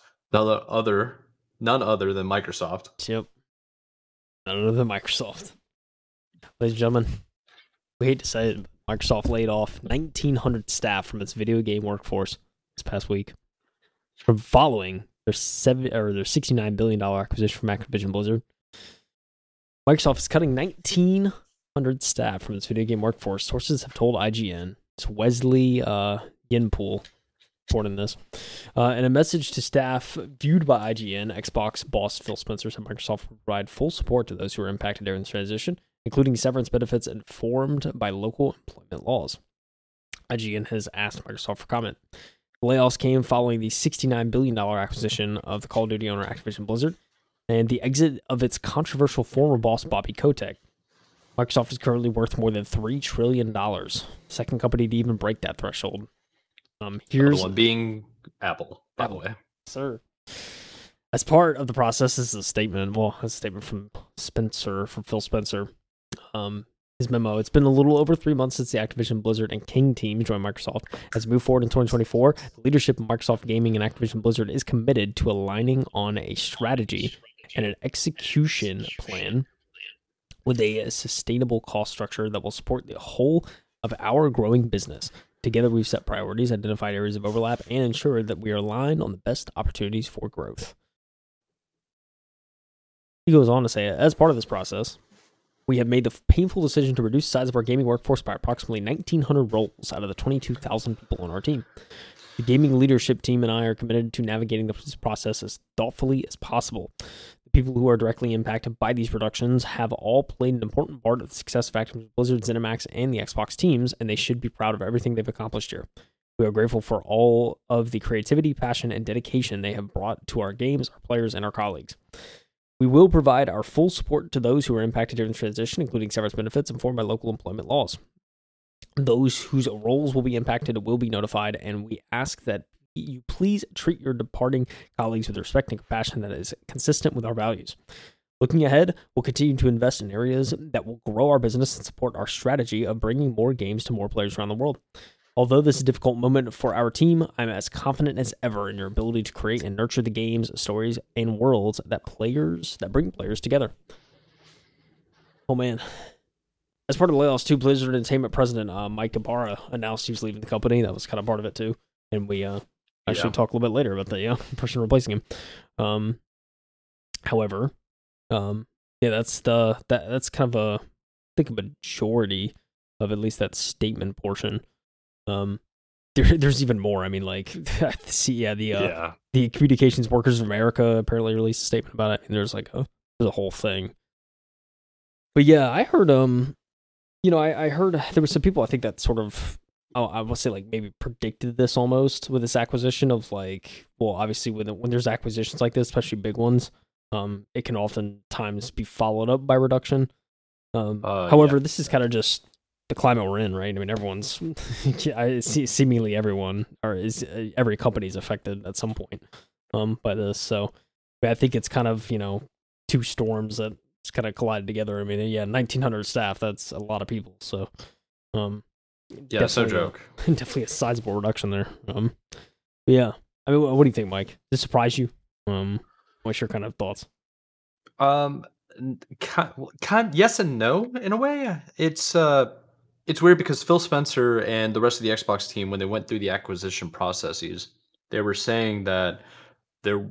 None other than Microsoft. Yep. None other than Microsoft. Ladies and gentlemen, we hate to say it, but Microsoft laid off 1,900 staff from its video game workforce this past week, from following their $69 billion acquisition from Activision Blizzard. Microsoft is cutting 1,900 staff from its video game workforce. Sources have told IGN. It's Wesley Yinpool reporting this. In a message to staff viewed by IGN, Xbox boss Phil Spencer said Microsoft will provide full support to those who are impacted during this transition, including severance benefits informed by local employment laws. IGN has asked Microsoft for comment. The layoffs came following the $69 billion acquisition of the Call of Duty owner Activision Blizzard and the exit of its controversial former boss Bobby Kotick. Microsoft is currently worth more than $3 trillion. Second company to even break that threshold. Here's The one being Apple, by the way. Sir. As part of the process, this is a statement. Well, it's a statement from Phil Spencer. His memo. It's been a little over 3 months since the Activision Blizzard and King team joined Microsoft. As we move forward in 2024, the leadership of Microsoft Gaming and Activision Blizzard is committed to aligning on a strategy and an execution plan with a sustainable cost structure that will support the whole of our growing business. Together, we've set priorities, identified areas of overlap, and ensured that we are aligned on the best opportunities for growth. He goes on to say, as part of this process, we have made the painful decision to reduce the size of our gaming workforce by approximately 1,900 roles out of the 22,000 people on our team. The gaming leadership team and I are committed to navigating this process as thoughtfully as possible. The people who are directly impacted by these reductions have all played an important part of the success of Activision Blizzard, ZeniMax, and the Xbox teams, and they should be proud of everything they've accomplished here. We are grateful for all of the creativity, passion, and dedication they have brought to our games, our players, and our colleagues. We will provide our full support to those who are impacted during the transition, including severance benefits informed by local employment laws. Those whose roles will be impacted will be notified, and we ask that you please treat your departing colleagues with respect and compassion that is consistent with our values. Looking ahead, we'll continue to invest in areas that will grow our business and support our strategy of bringing more games to more players around the world. Although this is a difficult moment for our team, I'm as confident as ever in your ability to create and nurture the games, stories, and worlds that bring players together. Oh man. As part of the layoffs, too, Blizzard Entertainment president Mike Ibarra announced he was leaving the company. That was kind of part of it too. And we actually talk a little bit later about the person replacing him. However, that's kind of I think a majority of at least that statement portion. There's even more. I mean, like, the Communications Workers of America apparently released a statement about it, and there's a whole thing. But yeah, I heard I heard there was some people I think that sort of I would say like maybe predicted this almost with this acquisition of obviously when there's acquisitions like this, especially big ones. It can oftentimes be followed up by reduction. However, this is kind of just the climate we're in, right? I mean, everyone's seemingly everyone every company's affected at some point by this. So I think it's kind of two storms that just kind of collided together. I mean, 1,900 staff, that's a lot of people. So it's no joke. Definitely a sizable reduction there. Yeah. I mean, what do you think, Mike? Does this surprise you? What's your kind of thoughts? Yes and no in a way. It's weird because Phil Spencer and the rest of the Xbox team, when they went through the acquisition processes, they were saying that there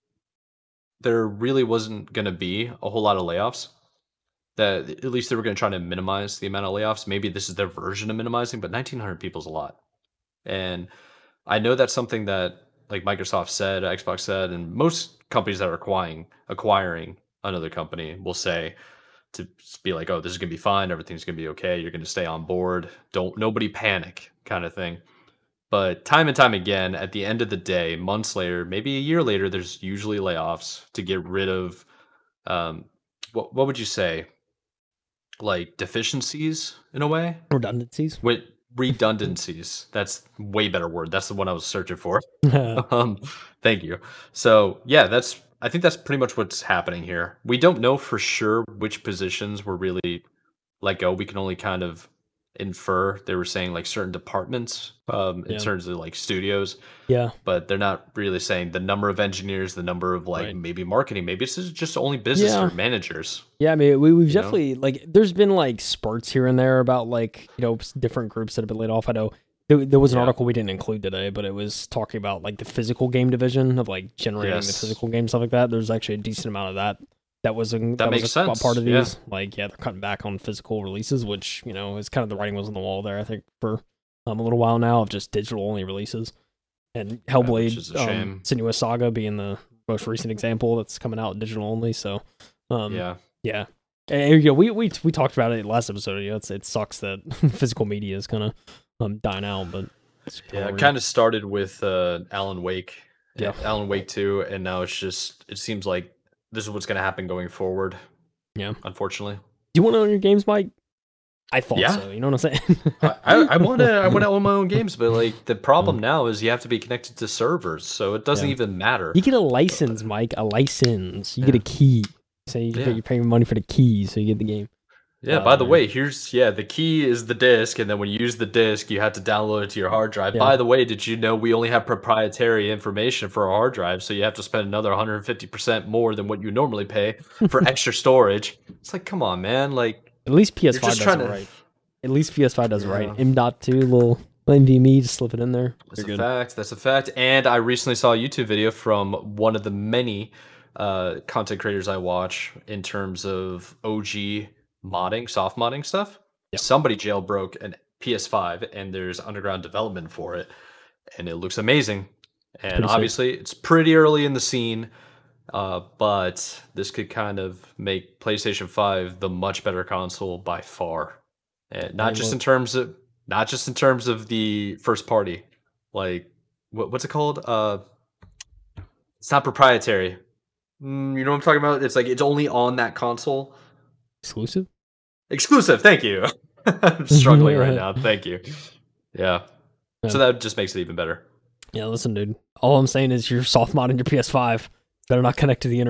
really wasn't going to be a whole lot of layoffs. That at least they were going to try to minimize the amount of layoffs. Maybe this is their version of minimizing, but 1,900 people is a lot. And I know that's something that like Microsoft said, Xbox said, and most companies that are acquiring another company will say to be like, oh, this is going to be fine. Everything's going to be okay. You're going to stay on board. Nobody panic kind of thing. But time and time again, at the end of the day, months later, maybe a year later, there's usually layoffs to get rid of, what would you say? Like deficiencies in a way? Redundancies? Redundancies. That's way better word. That's the one I was searching for. Thank you. So yeah, I think that's pretty much what's happening here. We don't know for sure which positions were really let go. We can only kind of infer. They were saying like certain departments in terms of like studios. Yeah. But they're not really saying the number of engineers, the number of maybe marketing. Maybe this is just only business or managers. Yeah, I mean, we've definitely there's been like spurts here and there about different groups that have been laid off. I know there was an article we didn't include today, but it was talking about like the physical game division of like generating the physical game, stuff like that. There's actually a decent amount of that. That was a part of these. They're cutting back on physical releases, which is kind of the writing was on the wall there. I think for a little while now of just digital only releases, and Hellblade, Senua's Saga being the most recent example that's coming out digital only. So, yeah. And, we talked about it last episode. It sucks that physical media is kind of dying out, but it kind of started with Alan Wake, Alan Wake 2, and now it seems like this is what's going to happen going forward. Yeah, unfortunately. Do you want to own your games, Mike? I thought so. You know what I'm saying? I want to own my own games, but like the problem now is you have to be connected to servers, so it doesn't even matter. You get a license, Mike. A license. You get a key. So you're paying money for the key, so you get the game. Yeah. By the way, the key is the disc, and then when you use the disc, you have to download it to your hard drive. Yeah. By the way, did you know we only have proprietary information for our hard drive, so you have to spend another 150% more than what you normally pay for extra storage? It's like, come on, man! Like at least PS5 does it right. At least PS5 does it right. M.2 little NVMe, just slip it in there. That's a fact. And I recently saw a YouTube video from one of the many content creators I watch in terms of OG modding, soft modding stuff. Somebody jailbroke an PS5 and there's underground development for it, and it looks amazing. And obviously it's pretty early in the scene, but this could kind of make PlayStation 5 the much better console by far, and not just in terms of the first party, like what's it called? It's not proprietary. You know what I'm talking about? It's like it's only on that console. Exclusive. Thank you. I'm struggling right now. Thank you. Yeah. So that just makes it even better. Yeah, listen, dude. All I'm saying is you're soft modding your PS5. Better not connect to the internet.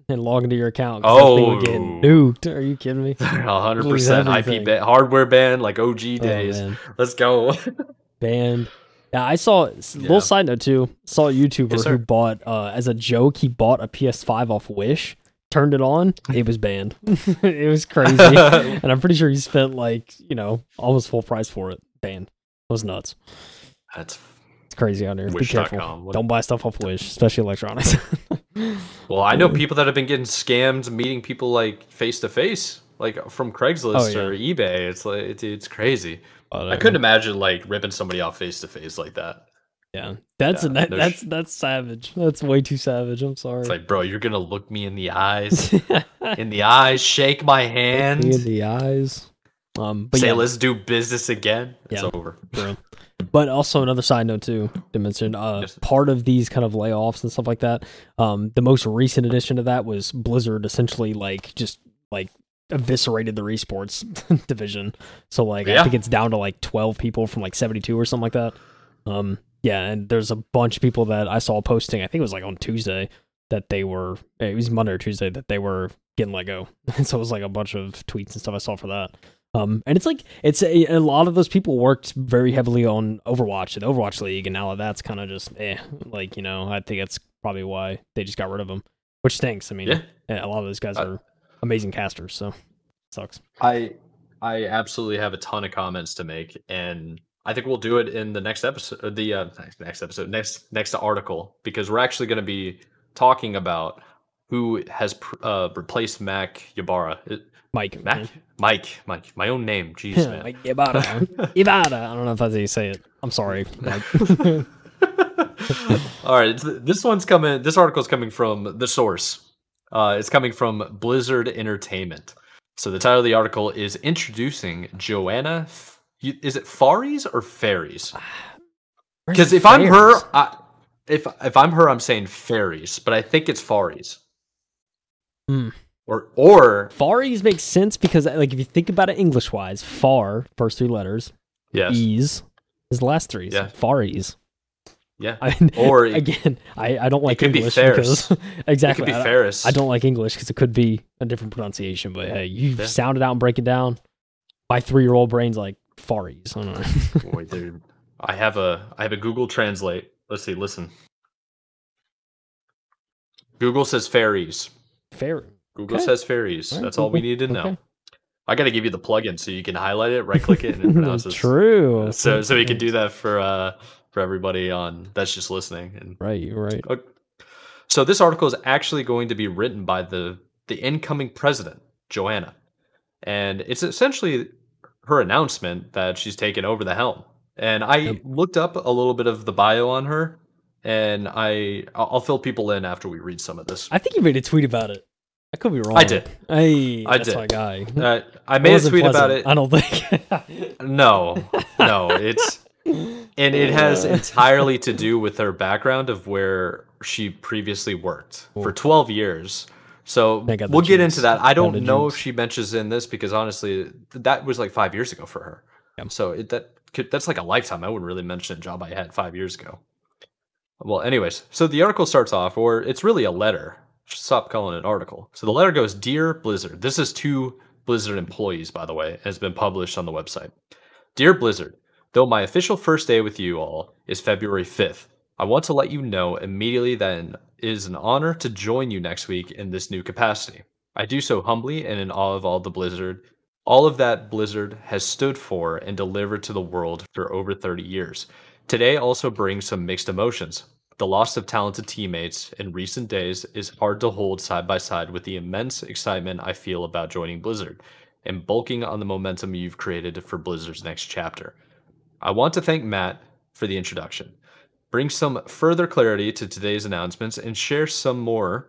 and log into your account. 'Cause that thing would get Oh. nuked. Are you kidding me? 100% IP ban, hardware ban, like OG days. Man. Let's go. Banned. Yeah, I saw a little side note too. Saw a YouTuber Yes, sir. who bought as a joke. He bought a PS5 off Wish, turned it on, it was banned. It was crazy, and I'm pretty sure he spent like almost full price for it. Banned. It was nuts. That's It's crazy out here. Be careful. Wish.com. Don't buy stuff off Wish, especially electronics. Well, I know people that have been getting scammed, meeting people like face to face, like from Craigslist or eBay. It's like it's crazy. I couldn't imagine like ripping somebody off face to face like that. Yeah, that's savage. That's way too savage. I'm sorry. It's like, bro, you're gonna look me in the eyes, shake my hand, in the eyes. But say, let's do business again. It's Yeah. over. True. But also another side note too to mention, part of these kind of layoffs and stuff like that. The most recent addition to that was Blizzard essentially just eviscerated the esports division. So I think it's down to 12 people from 72 or something like that. Yeah, and there's a bunch of people that I saw posting. I think it was on Tuesday that it was Monday or Tuesday that they were getting let go. So it was a bunch of tweets and stuff I saw for that. And it's a lot of those people worked very heavily on Overwatch and Overwatch League, and now that's kind of just I think that's probably why they just got rid of them, which stinks. I mean, a lot of those guys are amazing casters, so it sucks. I absolutely have a ton of comments to make, and I think we'll do it in the next episode, next article, because we're actually going to be talking about who has replaced Mac Ybarra. Mike, my own name. Jeez, man. Mike Ybarra. Ybarra. I don't know if that's how you say it. I'm sorry. All right, this article's coming from The Source. It's coming from Blizzard Entertainment. So the title of the article is introducing Joanna. Is it Faries or Fairies? Because if I'm her, if I'm her, I'm saying Fairies, but I think it's Faries. Or Faries makes sense because if you think about it English wise, far first three letters, ease is the last three. Yeah, Faries. Yeah. Or again, I don't like English because exactly. It could be Ferris. I don't like English because it could be a different pronunciation. But hey, you sound it out and break it down. My 3-year-old brain's like Faries. I don't know. Wait, I have a Google Translate. Let's see. Listen. Google says fairies. Google says fairies. Right, that's all we need to know. I got to give you the plugin so you can highlight it, right click it, and pronounce it. True. So you can do that for everybody that's just listening. And, right. Okay. So this article is actually going to be written by the incoming president, Joanna, and it's essentially her announcement that she's taken over the helm. And I looked up a little bit of the bio on her, and I'll fill people in after we read some of this. I think you made a tweet about it. I could be wrong. I did. That's my guy. I made a tweet about it. I don't think. No, it's. And it has entirely to do with her background of where she previously worked for 12 years. So we'll get into that. I don't know if she mentions in this because honestly, that was 5 years ago for her. Yeah. So that's like a lifetime. I wouldn't really mention a job I had 5 years ago. Well, anyways, so the article starts off, or it's really a letter. Stop calling it an article. So the letter goes, "Dear Blizzard." This is to Blizzard employees, by the way, and has been published on the website. "Dear Blizzard, though my official first day with you all is February 5th, I want to let you know immediately that it is an honor to join you next week in this new capacity. I do so humbly and in awe of all of that Blizzard has stood for and delivered to the world for over 30 years. Today also brings some mixed emotions. The loss of talented teammates in recent days is hard to hold side by side with the immense excitement I feel about joining Blizzard and bulking on the momentum you've created for Blizzard's next chapter. I want to thank Matt for the introduction, bring some further clarity to today's announcements, and share some more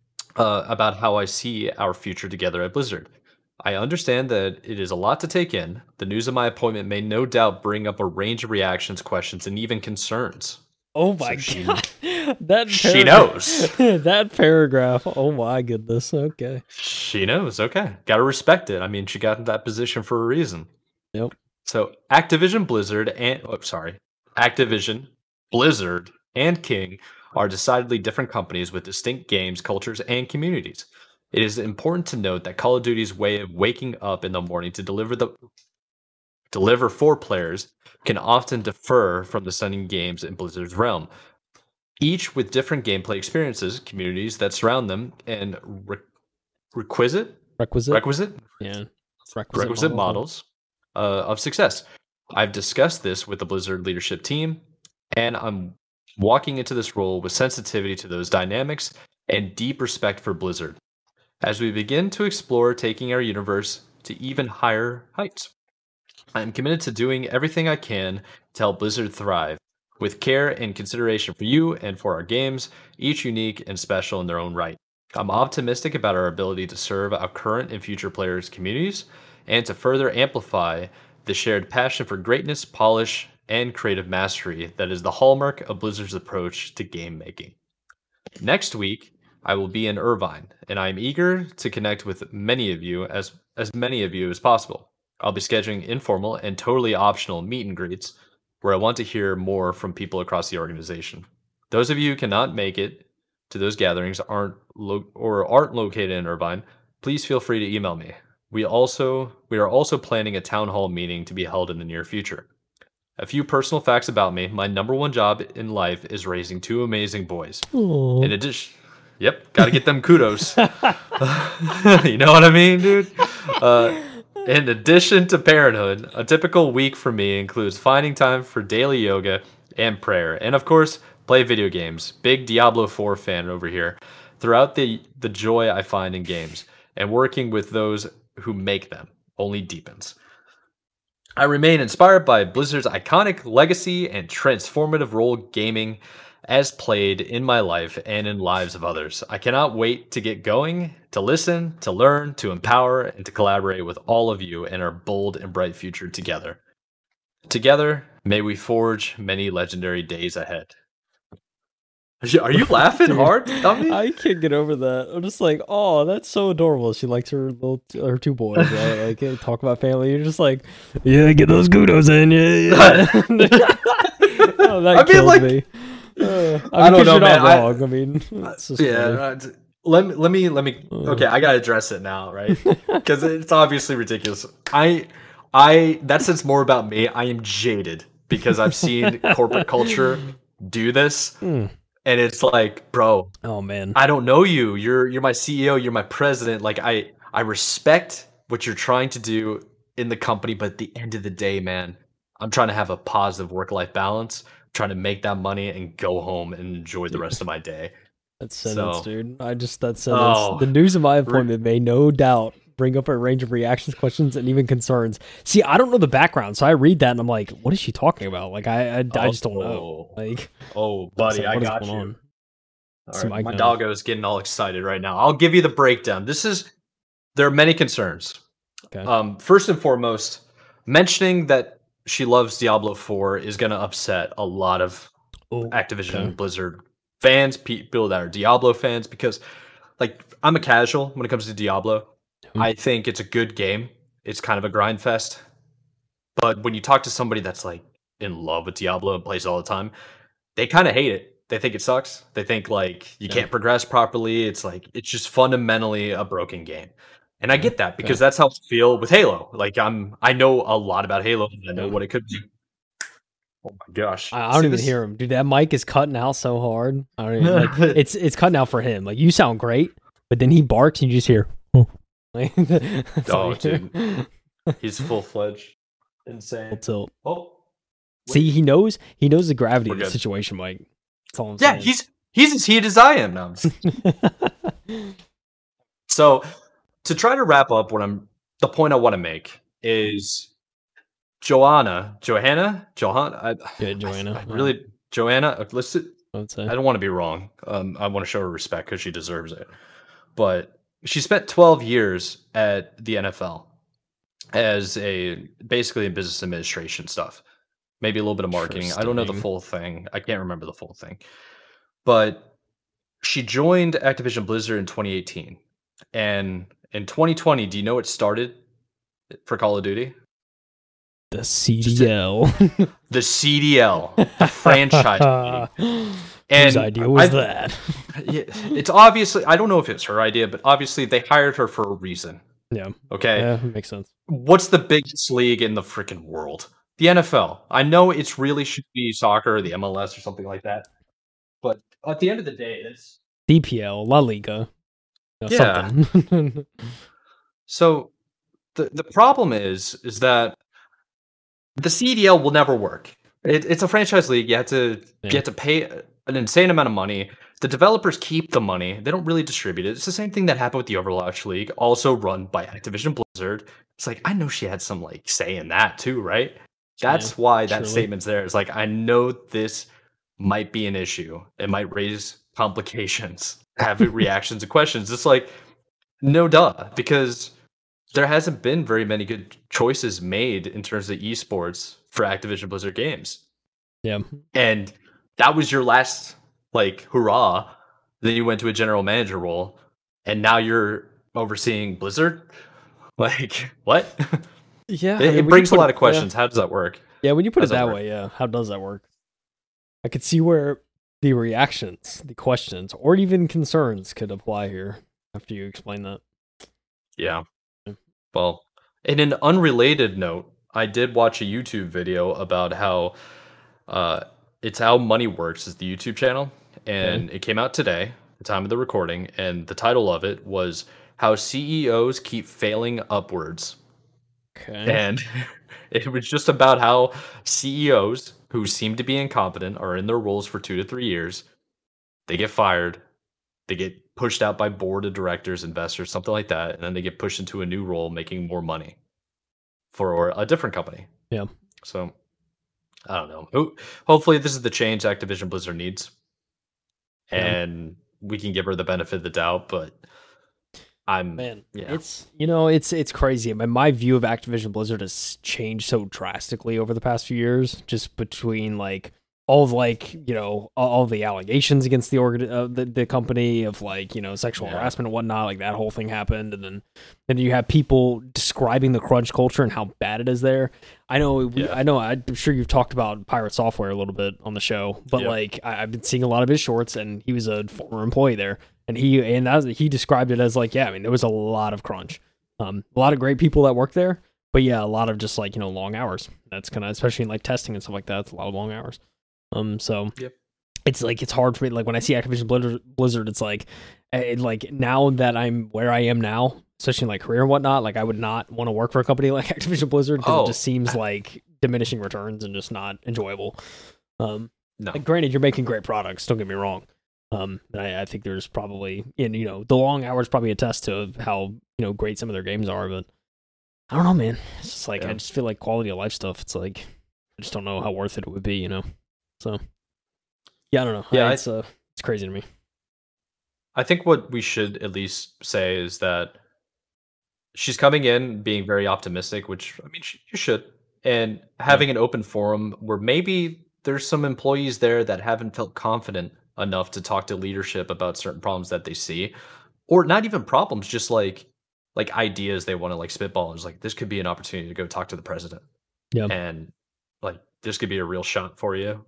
about how I see our future together at Blizzard. I understand that it is a lot to take in. The news of my appointment may no doubt bring up a range of reactions, questions, and even concerns." Oh my god. She knows. That paragraph. Oh my goodness. Okay. She knows. Okay. Got to respect it. I mean, she got in that position for a reason. Yep. So Activision, Blizzard, and Blizzard and King are decidedly different companies with distinct games, cultures, and communities. It is important to note that Call of Duty's way of waking up in the morning to deliver for players can often differ from the Sunny games in Blizzard's realm, each with different gameplay experiences, communities that surround them, and requisite Requisite. requisite Yeah. requisite models of success. I've discussed this with the Blizzard leadership team, and I'm walking into this role with sensitivity to those dynamics and deep respect for Blizzard as we begin to explore taking our universe to even higher heights. I am committed to doing everything I can to help Blizzard thrive with care and consideration for you and for our games, each unique and special in their own right. I'm optimistic about our ability to serve our current and future players' communities and to further amplify the shared passion for greatness, polish, and creative mastery that is the hallmark of Blizzard's approach to game making. Next week, I will be in Irvine, and I am eager to connect with many of you as many of you as possible. I'll be scheduling informal and totally optional meet and greets where I want to hear more from people across the organization. Those of you who cannot make it to those gatherings aren't located in Irvine, please feel free to email me. We are also planning a town hall meeting to be held in the near future. A few personal facts about me. My number one job in life is raising two amazing boys. Aww. In addition, yep, got to get them kudos. You know what I mean, dude? In addition to parenthood, a typical week for me includes finding time for daily yoga and prayer, and of course, play video games. Big Diablo 4 fan over here. Throughout the joy I find in games and working with those who make them only deepens. I remain inspired by Blizzard's iconic legacy and transformative role gaming as played in my life and in lives of others. I cannot wait to get going, to listen, to learn, to empower, and to collaborate with all of you in our bold and bright future together. Together, may we forge many legendary days ahead. Are you laughing Dude, hard, dummy? I can't get over that. I'm just like, oh, that's so adorable. She likes her two boys, right? Like talk about family. You're just like, yeah, get those kudos in, yeah. Oh, that kills me. I don't know, man. Wrong. I mean, it's just funny. Let me. Okay, I gotta address it now, right? Because it's obviously ridiculous. That says more about me. I am jaded because I've seen corporate culture do this. And it's like, bro, oh man, I don't know you. You're my CEO. You're my president. Like I respect what you're trying to do in the company, but at the end of the day, man, I'm trying to have a positive work-life balance. I'm trying to make that money and go home and enjoy the rest of my day. That sentence, dude. That sentence. The news of my appointment may no doubt bring up a range of reactions, questions, and even concerns. See, I don't know the background, so I read that and I'm like, what is she talking about? Like, I just don't know. Like, oh, buddy, I got you. On? All right, my doggo is getting all excited right now. I'll give you the breakdown. There are many concerns. Okay. First and foremost, mentioning that she loves Diablo 4 is going to upset a lot of Activision Blizzard fans, people that are Diablo fans, because like I'm a casual when it comes to Diablo. I think it's a good game. It's kind of a grind fest. But when you talk to somebody that's like in love with Diablo and plays all the time, they kind of hate it. They think it sucks. They think like you can't progress properly. It's like it's just fundamentally a broken game. And I get that because that's how I feel with Halo. Like I know a lot about Halo. I know what it could do. Oh my gosh! I don't even hear him, dude. That mic is cutting out so hard. I don't even, like, it's cutting out for him. Like you sound great, but then he barks and you just hear. Dude, he's full-fledged insane. Full tilt. Oh, see, he knows the gravity of the situation, Mike. That's all I'm saying. he's as heated as I am now. So, to try to wrap up the point I want to make is Johanna. Joanna. Joanna. Listen, I don't want to be wrong. I want to show her respect because she deserves it. But she spent 12 years at the NFL as basically in business administration stuff. Maybe a little bit of marketing. I don't know the full thing. I can't remember the full thing. But she joined Activision Blizzard in 2018. And in 2020, do you know what started for Call of Duty? The CDL. The CDL. The franchise. Whose And idea was that? it's obviously, I don't know if it's her idea, but obviously they hired her for a reason. Yeah. Okay. Yeah, makes sense. What's the biggest league in the freaking world? The NFL. I know it's really should be soccer or the MLS or something like that. But at the end of the day, it's DPL, La Liga. yeah. Something. So the problem is that the CDL will never work. It's a franchise league. You have to pay an insane amount of money. The developers keep the money. They don't really distribute it. It's the same thing that happened with the Overwatch League, also run by Activision Blizzard. It's like I know she had some like say in that too, right? That's why that statement's there. It's like I know this might be an issue. It might raise complications, have reactions and questions. It's like no duh, because there hasn't been very many good choices made in terms of esports for Activision Blizzard games. Yeah. And that was your last, like, hurrah. Then you went to a general manager role, and now you're overseeing Blizzard? Like, what? Yeah. It brings a lot of questions. How does that work? Yeah, when you put it that way, yeah. How does that work? I could see where the reactions, the questions, or even concerns could apply here after you explain that. Yeah. Well, in an unrelated note, I did watch a YouTube video about how It's How Money Works is the YouTube channel, and it came out today, the time of the recording, and the title of it was How CEOs Keep Failing Upwards. Okay. And it was just about how CEOs who seem to be incompetent are in their roles for 2 to 3 years, they get fired, they get pushed out by board of directors, investors, something like that, and then they get pushed into a new role making more money for a different company. Yeah. So I don't know. Hopefully this is the change Activision Blizzard needs. And we can give her the benefit of the doubt, but it's crazy. I mean, my view of Activision Blizzard has changed so drastically over the past few years, just between like all of all the allegations against the company of sexual harassment and whatnot. Like that whole thing happened, and then you have people describing the crunch culture and how bad it is there. I know. I'm sure you've talked about Pirate Software a little bit on the show, but I've been seeing a lot of his shorts, and he was a former employee there, and he described it as there was a lot of crunch, a lot of great people that work there, but a lot of just long hours. That's kind of, especially in like testing and stuff like that. It's a lot of long hours. It's hard for me. Like when I see Activision Blizzard, it's like now that I'm where I am now, especially in like career and whatnot, like I would not want to work for a company like Activision Blizzard because it just seems like diminishing returns and just not enjoyable. No. Like, granted, you're making great products. Don't get me wrong. I think there's probably, the long hours probably attest to how great some of their games are, but I don't know, man. It's just like I just feel like quality of life stuff. It's like I just don't know how worth it would be, So, I don't know. Yeah, it's crazy to me. I think what we should at least say is that she's coming in being very optimistic, which, I mean, you should, and having an open forum where maybe there's some employees there that haven't felt confident enough to talk to leadership about certain problems that they see, or not even problems, just like ideas they want to spitball. It's like, this could be an opportunity to go talk to the president. Yeah. And this could be a real shot for you,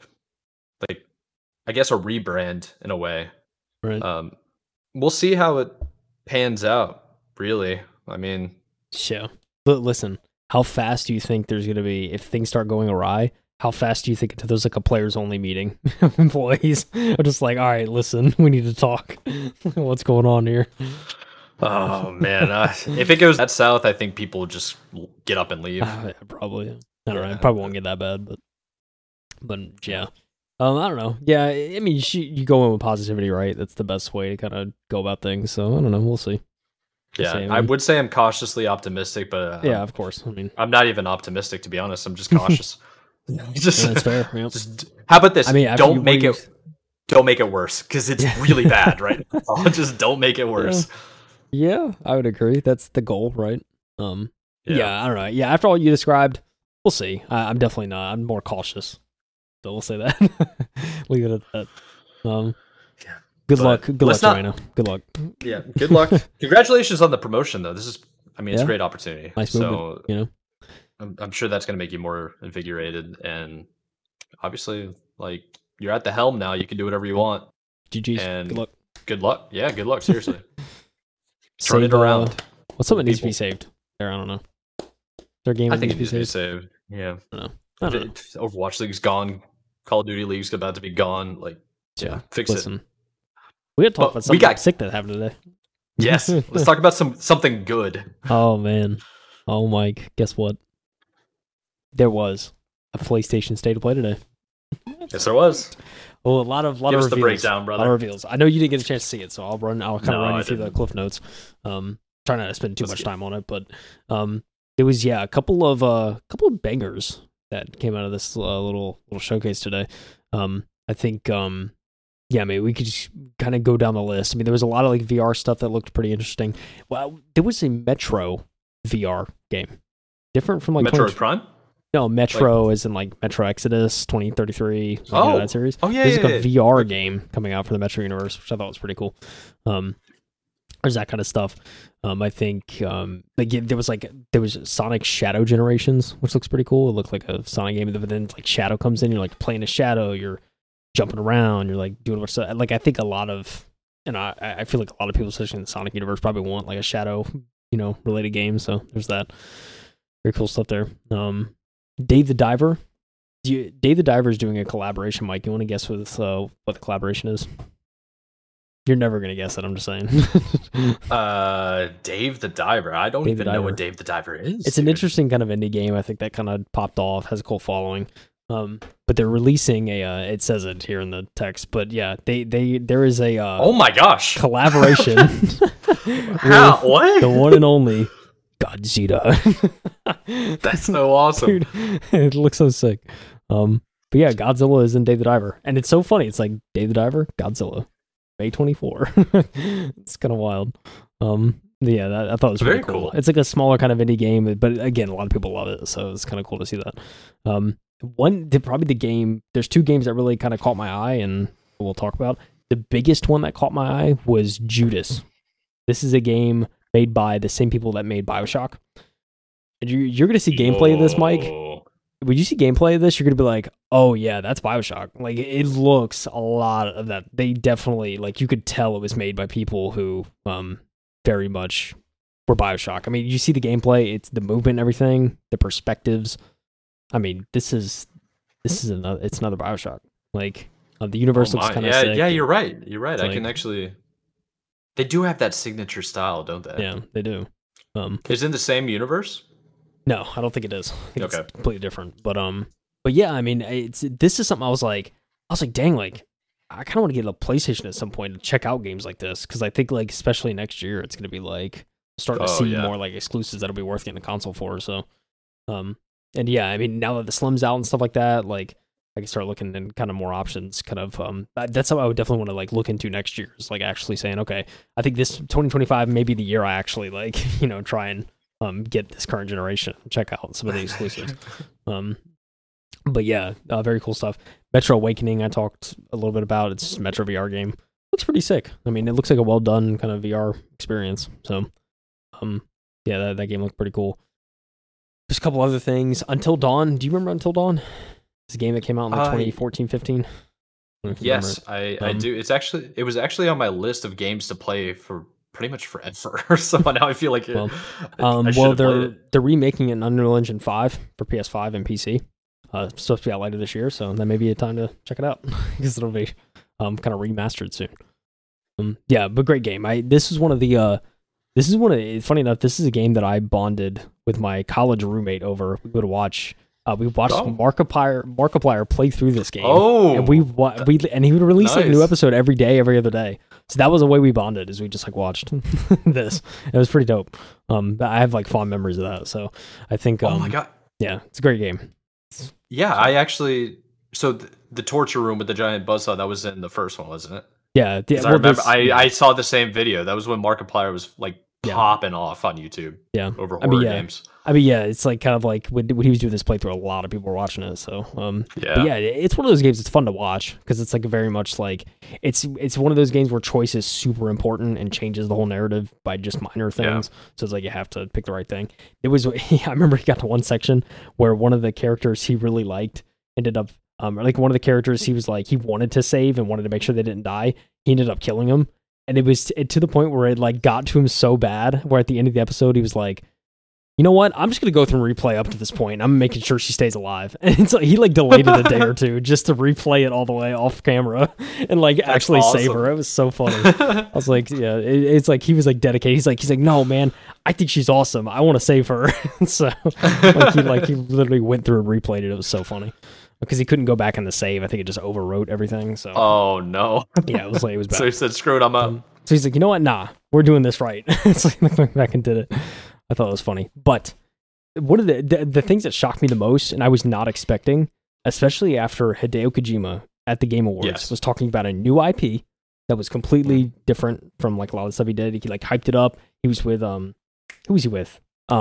I guess a rebrand in a way. Right. We'll see how it pans out. Really, I mean, sure. But listen, how fast do you think there's gonna be if things start going awry? How fast do you think until there's a players only meeting of employees? I'm just like, all right, listen, we need to talk. What's going on here? Oh man, if it goes that south, I think people just get up and leave. Probably. I don't know. It probably won't get that bad, but yeah. I don't know. Yeah, I mean, you go in with positivity, right? That's the best way to kind of go about things. So I don't know. We'll see. I would say I'm cautiously optimistic, but yeah, of course. I mean, I'm not even optimistic, to be honest. I'm just cautious. That's fair. Yep. How about this? I mean, don't make it worse, because it's really bad, right? Just don't make it worse. Yeah, I would agree. That's the goal, right? Yeah, I don't know. Yeah, after all you described, we'll see. I'm definitely not. I'm more cautious. So we'll say that. Leave it at that. Good luck. Good luck, Joanna. Good luck. Yeah, good luck. Congratulations on the promotion, though. This is, it's a great opportunity. Nice movement, I'm sure that's going to make you more invigorated, and obviously, you're at the helm now. You can do whatever you want. GG's. And Good luck. Good luck. Yeah, good luck. Seriously. Turn it around. What's something that needs to be saved? There, I don't know. Is there a game I that think it needs needs to to be be saved? saved. Yeah. I don't know. Overwatch League's gone. Call of Duty League's about to be gone. Like, yeah, fix it. We had to talk But about something sick that happened today. Yes. Let's talk about something good. Oh, man. Oh, Mike. Guess what? There was a PlayStation State of Play today. Yes, there was. Well, a lot of Give us reveals. the breakdown, brother. A lot of reveals. I know you didn't get a chance to see it, so I'll kind of run you through the cliff notes. Try not to spend too much time on it, but there was a couple of bangers that came out of this little showcase today. I think I mean, we could just kind of go down the list. I mean, there was a lot of like VR stuff that looked pretty interesting. Well, there was a Metro VR game, different from like Metroid Prime. No, Metro is in like Metro Exodus 2033. That series. Oh yeah, there's like a VR game coming out for the Metro universe, which I thought was pretty cool. There's that kind of stuff. I think there was Sonic Shadow Generations, which looks pretty cool. It looked like a Sonic game, but then like Shadow comes in, you're like playing a Shadow, you're jumping around, you're like doing a bunch of stuff. Like I think a lot of, and I feel like a lot of people, especially in the Sonic universe, probably want like a Shadow, related game. So there's that. Very cool stuff there. Dave the Diver. Dave the Diver is doing a collaboration, Mike. You want to guess what the collaboration is? You're never going to guess it, I'm just saying. Dave the Diver. I don't even know what Dave the Diver is. It's an interesting kind of indie game. I think that kind of popped off, has a cool following. But they're releasing it says it here in the text, but yeah, there is a oh my gosh, collaboration. How? What? The one and only Godzilla. That's so awesome. Dude, it looks so sick. But yeah, Godzilla is in Dave the Diver. And it's so funny. It's like Dave the Diver, Godzilla. May 24. It's kind of wild. Yeah, I thought it was very cool. It's like a smaller kind of indie game, but again, a lot of people love it, so it's kind of cool to see that. There's two games that really kind of caught my eye and we'll talk about. The biggest one that caught my eye was Judas. This is a game made by the same people that made BioShock. And you're going to see gameplay of this, Mike. When you see gameplay of this, you're going to be like, oh yeah, that's BioShock. Like, it looks a lot of that. They definitely, like, you could tell it was made by people who very much were BioShock. I mean, you see the gameplay, it's the movement and everything, the perspectives. I mean, it's another BioShock. Like, the universe looks kind of sick. Yeah, you're right. I can actually... They do have that signature style, don't they? Yeah, they do. Is it in the same universe? No, I don't think it is. I think it's completely different. But yeah, I mean, this is something I was like, dang, like, I kind of want to get a PlayStation at some point to check out games like this, because I think, like, especially next year, it's going to be like starting to see more like exclusives that'll be worth getting a console for. So, and yeah, I mean, now that the Slim's out and stuff like that, like, I can start looking in kind of more options. Kind of, that's something I would definitely want to like look into next year. Is like actually saying, okay, I think this 2025 may be the year I actually like, try and get this current generation, check out some of the exclusives. But yeah, very cool stuff. Metro Awakening, I talked a little bit about. It's just a Metro VR game. Looks pretty sick. I mean, it looks like a well done kind of VR experience. So, yeah, that game looked pretty cool. Just a couple other things. Until Dawn. Do you remember Until Dawn? It's a game that came out in like 2014, 15. Yes, I do. It was actually on my list of games to play for pretty much forever. So now I feel like they're remaking it in Unreal Engine 5 for PS5 and PC. It's supposed to be out later this year, so that may be a time to check it out because it'll be kind of remastered soon. Yeah, but great game. Funny enough, this is a game that I bonded with my college roommate over. We would watch. We watched Markiplier play through this game. Oh, and and he would release like a new episode every day, every other day. So that was the way we bonded, is we just like watched this. It was pretty dope. I have like fond memories of that. So I think, oh my god, yeah, it's a great game. Yeah, I actually. So the torture room with the giant buzzsaw, that was in the first one, wasn't it? Yeah. I remember. I saw the same video. That was when Markiplier was like popping off on YouTube. Yeah, over horror games. I mean, yeah, it's like kind of like when he was doing this playthrough, a lot of people were watching it. So, but yeah, it's one of those games. It's fun to watch because it's like very much like it's one of those games where choice is super important and changes the whole narrative by just minor things. Yeah. So it's like you have to pick the right thing. I remember he got to one section where one of the characters he really liked ended up Or like one of the characters, he was like he wanted to save and wanted to make sure they didn't die. He ended up killing him, and it was to the point where it like got to him so bad. Where at the end of the episode, he was like, you know what? I'm just gonna go through and replay up to this point. I'm making sure she stays alive, and so he like delayed it a day or two just to replay it all the way off camera and like That's actually save awesome. her. It was so funny. I was like, yeah, it's like he was like dedicated. He's like, no man, I think she's awesome. I want to save her. So he literally went through and replayed it. It was so funny because he couldn't go back in the save. I think it just overwrote everything. So Oh no. yeah, it was bad. So he said, "Screw it, I'm up." So he's like, you know what? Nah, we're doing this right. It's like went back and did it. I thought it was funny. But one of the things that shocked me the most, and I was not expecting, especially after Hideo Kojima at the Game Awards was talking about a new IP that was completely different from like a lot of the stuff he did. He like hyped it up. He was with who was he with?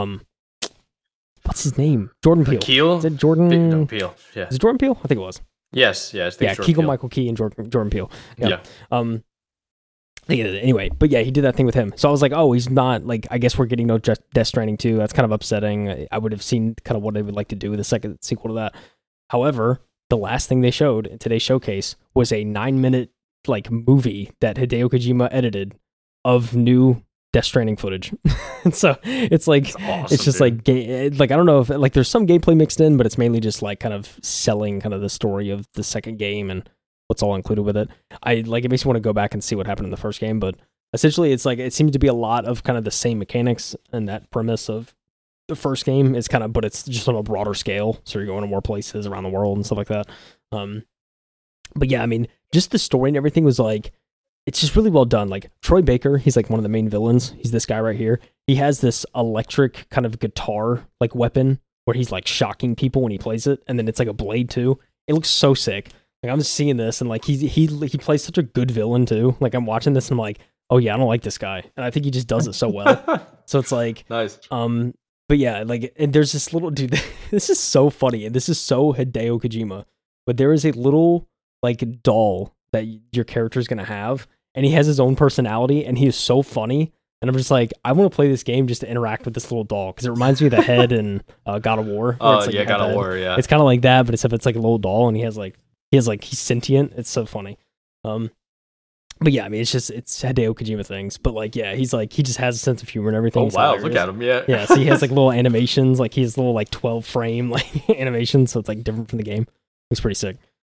What's his name? Jordan Peele. Keel? Is it Jordan? No, Peele. Yeah. Is it Jordan Peele? I think it was. Yes. Yeah, Jordan Keegan Peele. Michael Key and Jordan Peele. Yeah. Anyway, but yeah, he did that thing with him. So I was like, oh, he's not like. I guess we're getting no Death Stranding 2. That's kind of upsetting. I would have seen kind of what they would like to do with the second sequel to that. However, the last thing they showed in today's showcase was a 9-minute like movie that Hideo Kojima edited of new Death Stranding footage. And so it's like Awesome, it's just dude. like I don't know if like there's some gameplay mixed in, but it's mainly just like kind of selling kind of the story of the second game and what's all included with it. I like it makes me want to go back and see what happened in the first game, but essentially it's like it seems to be a lot of kind of the same mechanics and that premise of the first game is kind of, but it's just on a broader scale. So you're going to more places around the world and stuff like that. But yeah, I mean, just the story and everything was like, it's just really well done. Like Troy Baker, he's like one of the main villains. He's this guy right here. He has this electric kind of guitar like weapon where he's like shocking people when he plays it, and then it's like a blade too. It looks so sick. Like I'm just seeing this, and like he plays such a good villain too. Like I'm watching this, and I'm like, oh yeah, I don't like this guy, and I think he just does it so well. So it's like, Nice. but yeah, like and there's this little dude. This is so funny, and this is so Hideo Kojima. But there is a little like doll that your character is gonna have, and he has his own personality, and he is so funny. And I'm just like, I want to play this game just to interact with this little doll because it reminds me of the head in God of War. Oh like yeah, God of War. Yeah. It's kind of like that, but except it's like a little doll, and he's sentient. It's so funny. But yeah, I mean, it's Hideo Kojima things. But like, yeah, he just has a sense of humor and everything. Oh He's wow, hilarious. look at him. Yeah. Yeah, so he has like little animations, like he has little like 12 frame like animations, so it's like different from the game. It's pretty sick.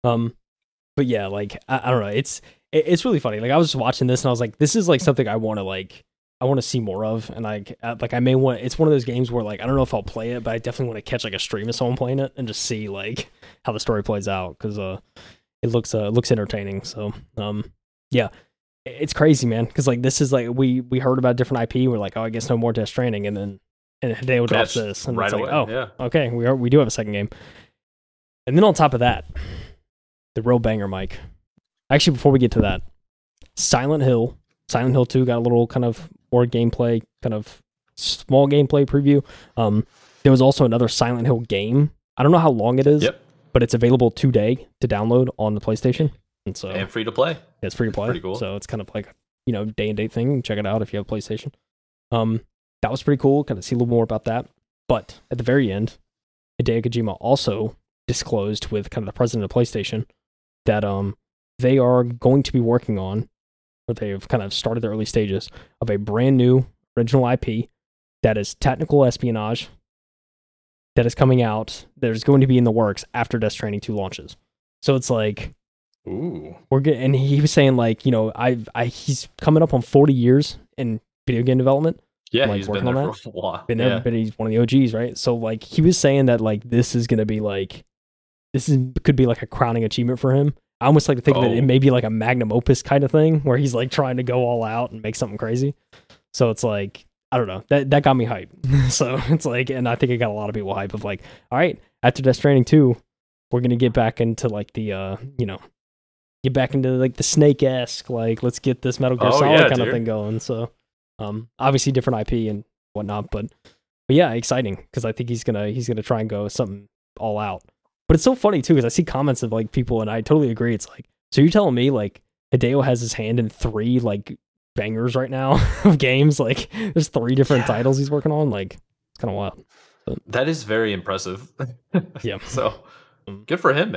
But yeah, like I don't know, it's really funny. Like I was just watching this and I was like, this is like something I want to see more of, and I may want. It's one of those games where like I don't know if I'll play it, but I definitely want to catch like a stream of someone playing it and just see like how the story plays out because it looks entertaining. So yeah, it's crazy, man. Because like this is like we heard about different IP. We're like, oh, I guess no more Death Stranding, and then Hideo drops this, and right it's like, away. oh, Yeah. okay, we do have a second game. And then on top of that, the real banger, Mike. Actually, before we get to that, Silent Hill 2 got a little kind of more gameplay, kind of small gameplay preview. There was also another Silent Hill game. I don't know how long it is, but it's available today to download on the PlayStation. And free to play. It's free to play. Pretty cool. So it's kind of like, day and date thing. Check it out if you have a PlayStation. That was pretty cool. Kind of see a little more about that. But at the very end, Hideo Kojima also disclosed with kind of the president of PlayStation that they are going to be working on, or they've kind of started the early stages of a brand new original IP that is technical espionage that is coming out. There's going to be in the works after Death Stranding 2 launches. So it's like, ooh, we're good. And he was saying like, he's coming up on 40 years in video game development. Yeah, like, he's been there for a while. Been there, but he's one of the OGs, right? So like he was saying that like this is gonna be like could be like a crowning achievement for him. I almost like to think that it may be like a magnum opus kind of thing where he's like trying to go all out and make something crazy. So it's like, I don't know, that got me hyped. So it's like, and I think it got a lot of people hype of like, all right, after Death Stranding 2, we're gonna get back into like the get back into like the Snake-esque, like let's get this Metal Gear Solid kind of thing going. So obviously different IP and whatnot, but yeah, exciting because I think he's gonna try and go something all out. But it's so funny too because I see comments of like people, and I totally agree. It's like, so you're telling me like Hideo has his hand in 3 like bangers right now of games? Like there's 3 different titles he's working on. Like it's kind of wild. But, that is very impressive. yeah. So good for him, man.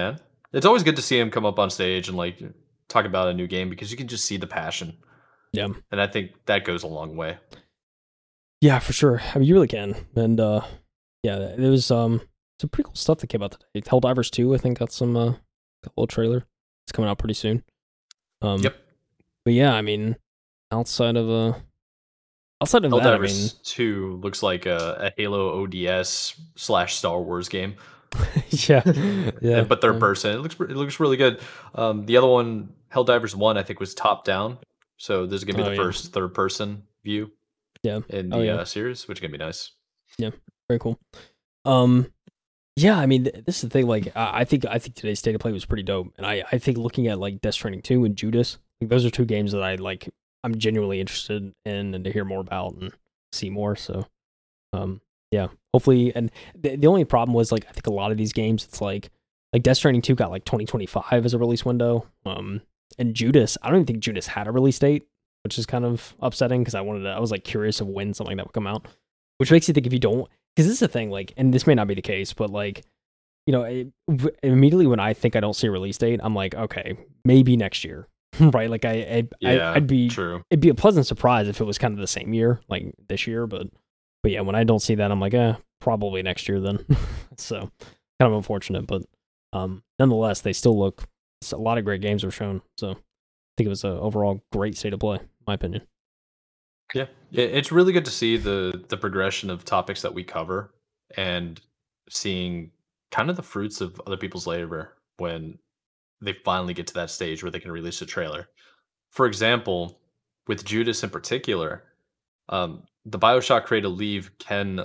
It's always good to see him come up on stage and like talk about a new game because you can just see the passion, Yeah. and I think that goes a long way. Yeah, for sure. I mean, you really can. And yeah, there was some pretty cool stuff that came out today. Helldivers 2, I think got some got a little trailer. It's coming out pretty soon. Yep. But yeah, I mean, outside of that, I mean, Helldivers 2 looks like a Halo ODS / Star Wars game. yeah, yeah, But third person. It looks really good. The other one, Helldivers 1, I think was top down. So this is gonna be the first third person view yeah, in the series, which is gonna be nice. Yeah, very cool. Yeah, I mean, this is the thing. Like, I think today's state of play was pretty dope, and I think looking at like Death Stranding 2 and Judas, like, those are two games that I'm genuinely interested in and to hear more about and see more. So, yeah, hopefully. And the only problem was like I think a lot of these games, it's like Death Stranding 2 got like 2025 as a release window. And Judas, I don't even think Judas had a release date, which is kind of upsetting because I was like curious of when something like that would come out, which makes you think if you don't. Because this is the thing, like, and this may not be the case, but like, you know, immediately when I think I don't see a release date, I'm like, okay, maybe next year, right? Like, I'd be true. It'd be a pleasant surprise if it was kind of the same year, like this year, but yeah, when I don't see that, I'm like, probably next year then. So kind of unfortunate, but nonetheless, they still look. A lot of great games were shown, so I think it was an overall great state of play, in my opinion. Yeah, it's really good to see the progression of topics that we cover and seeing kind of the fruits of other people's labor when they finally get to that stage where they can release a trailer. For example, with Judas in particular, the BioShock creator Ken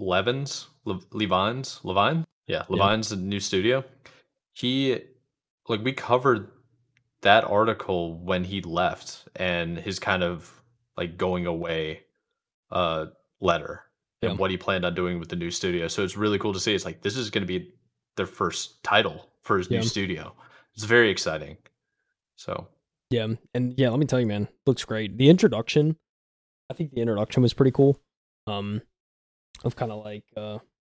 Levine, Levine's new studio. He we covered that article when he left and his kind of like going away letter and what he planned on doing with the new studio. So it's really cool to see. It's like this is going to be their first title for his new studio. It's very exciting. So yeah, and yeah, let me tell you, man, looks great. The introduction, I think the introduction was pretty cool. Of kind of like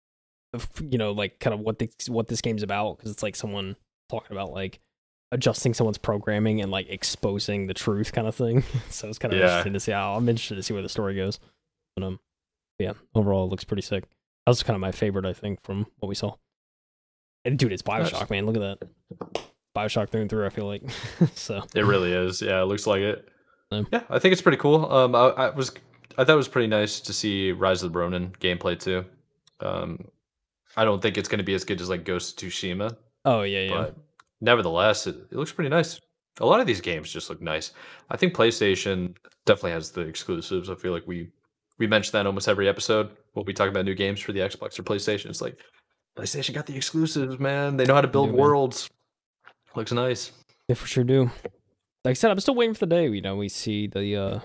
like kind of what this game's about, because it's like someone talking about like adjusting someone's programming and like exposing the truth kind of thing. So it's kind of interesting to see I'm interested to see where the story goes. But yeah, overall it looks pretty sick. That was kind of my favorite, I think, from what we saw. And dude, it's BioShock, man. Look at that. BioShock through and through, I feel like. So it really is. Yeah, it looks like it. Yeah, I think it's pretty cool. I thought it was pretty nice to see Rise of the Ronin gameplay too. I don't think it's going to be as good as like Ghost of Tsushima. Oh yeah. But nevertheless, it looks pretty nice. A lot of these games just look nice. I think PlayStation definitely has the exclusives. I feel like we mention that almost every episode when we talk about new games for the Xbox or PlayStation. It's like PlayStation got the exclusives, man. They know how to build worlds. Looks nice. They for sure do. Like I said, I'm still waiting for the day, we see the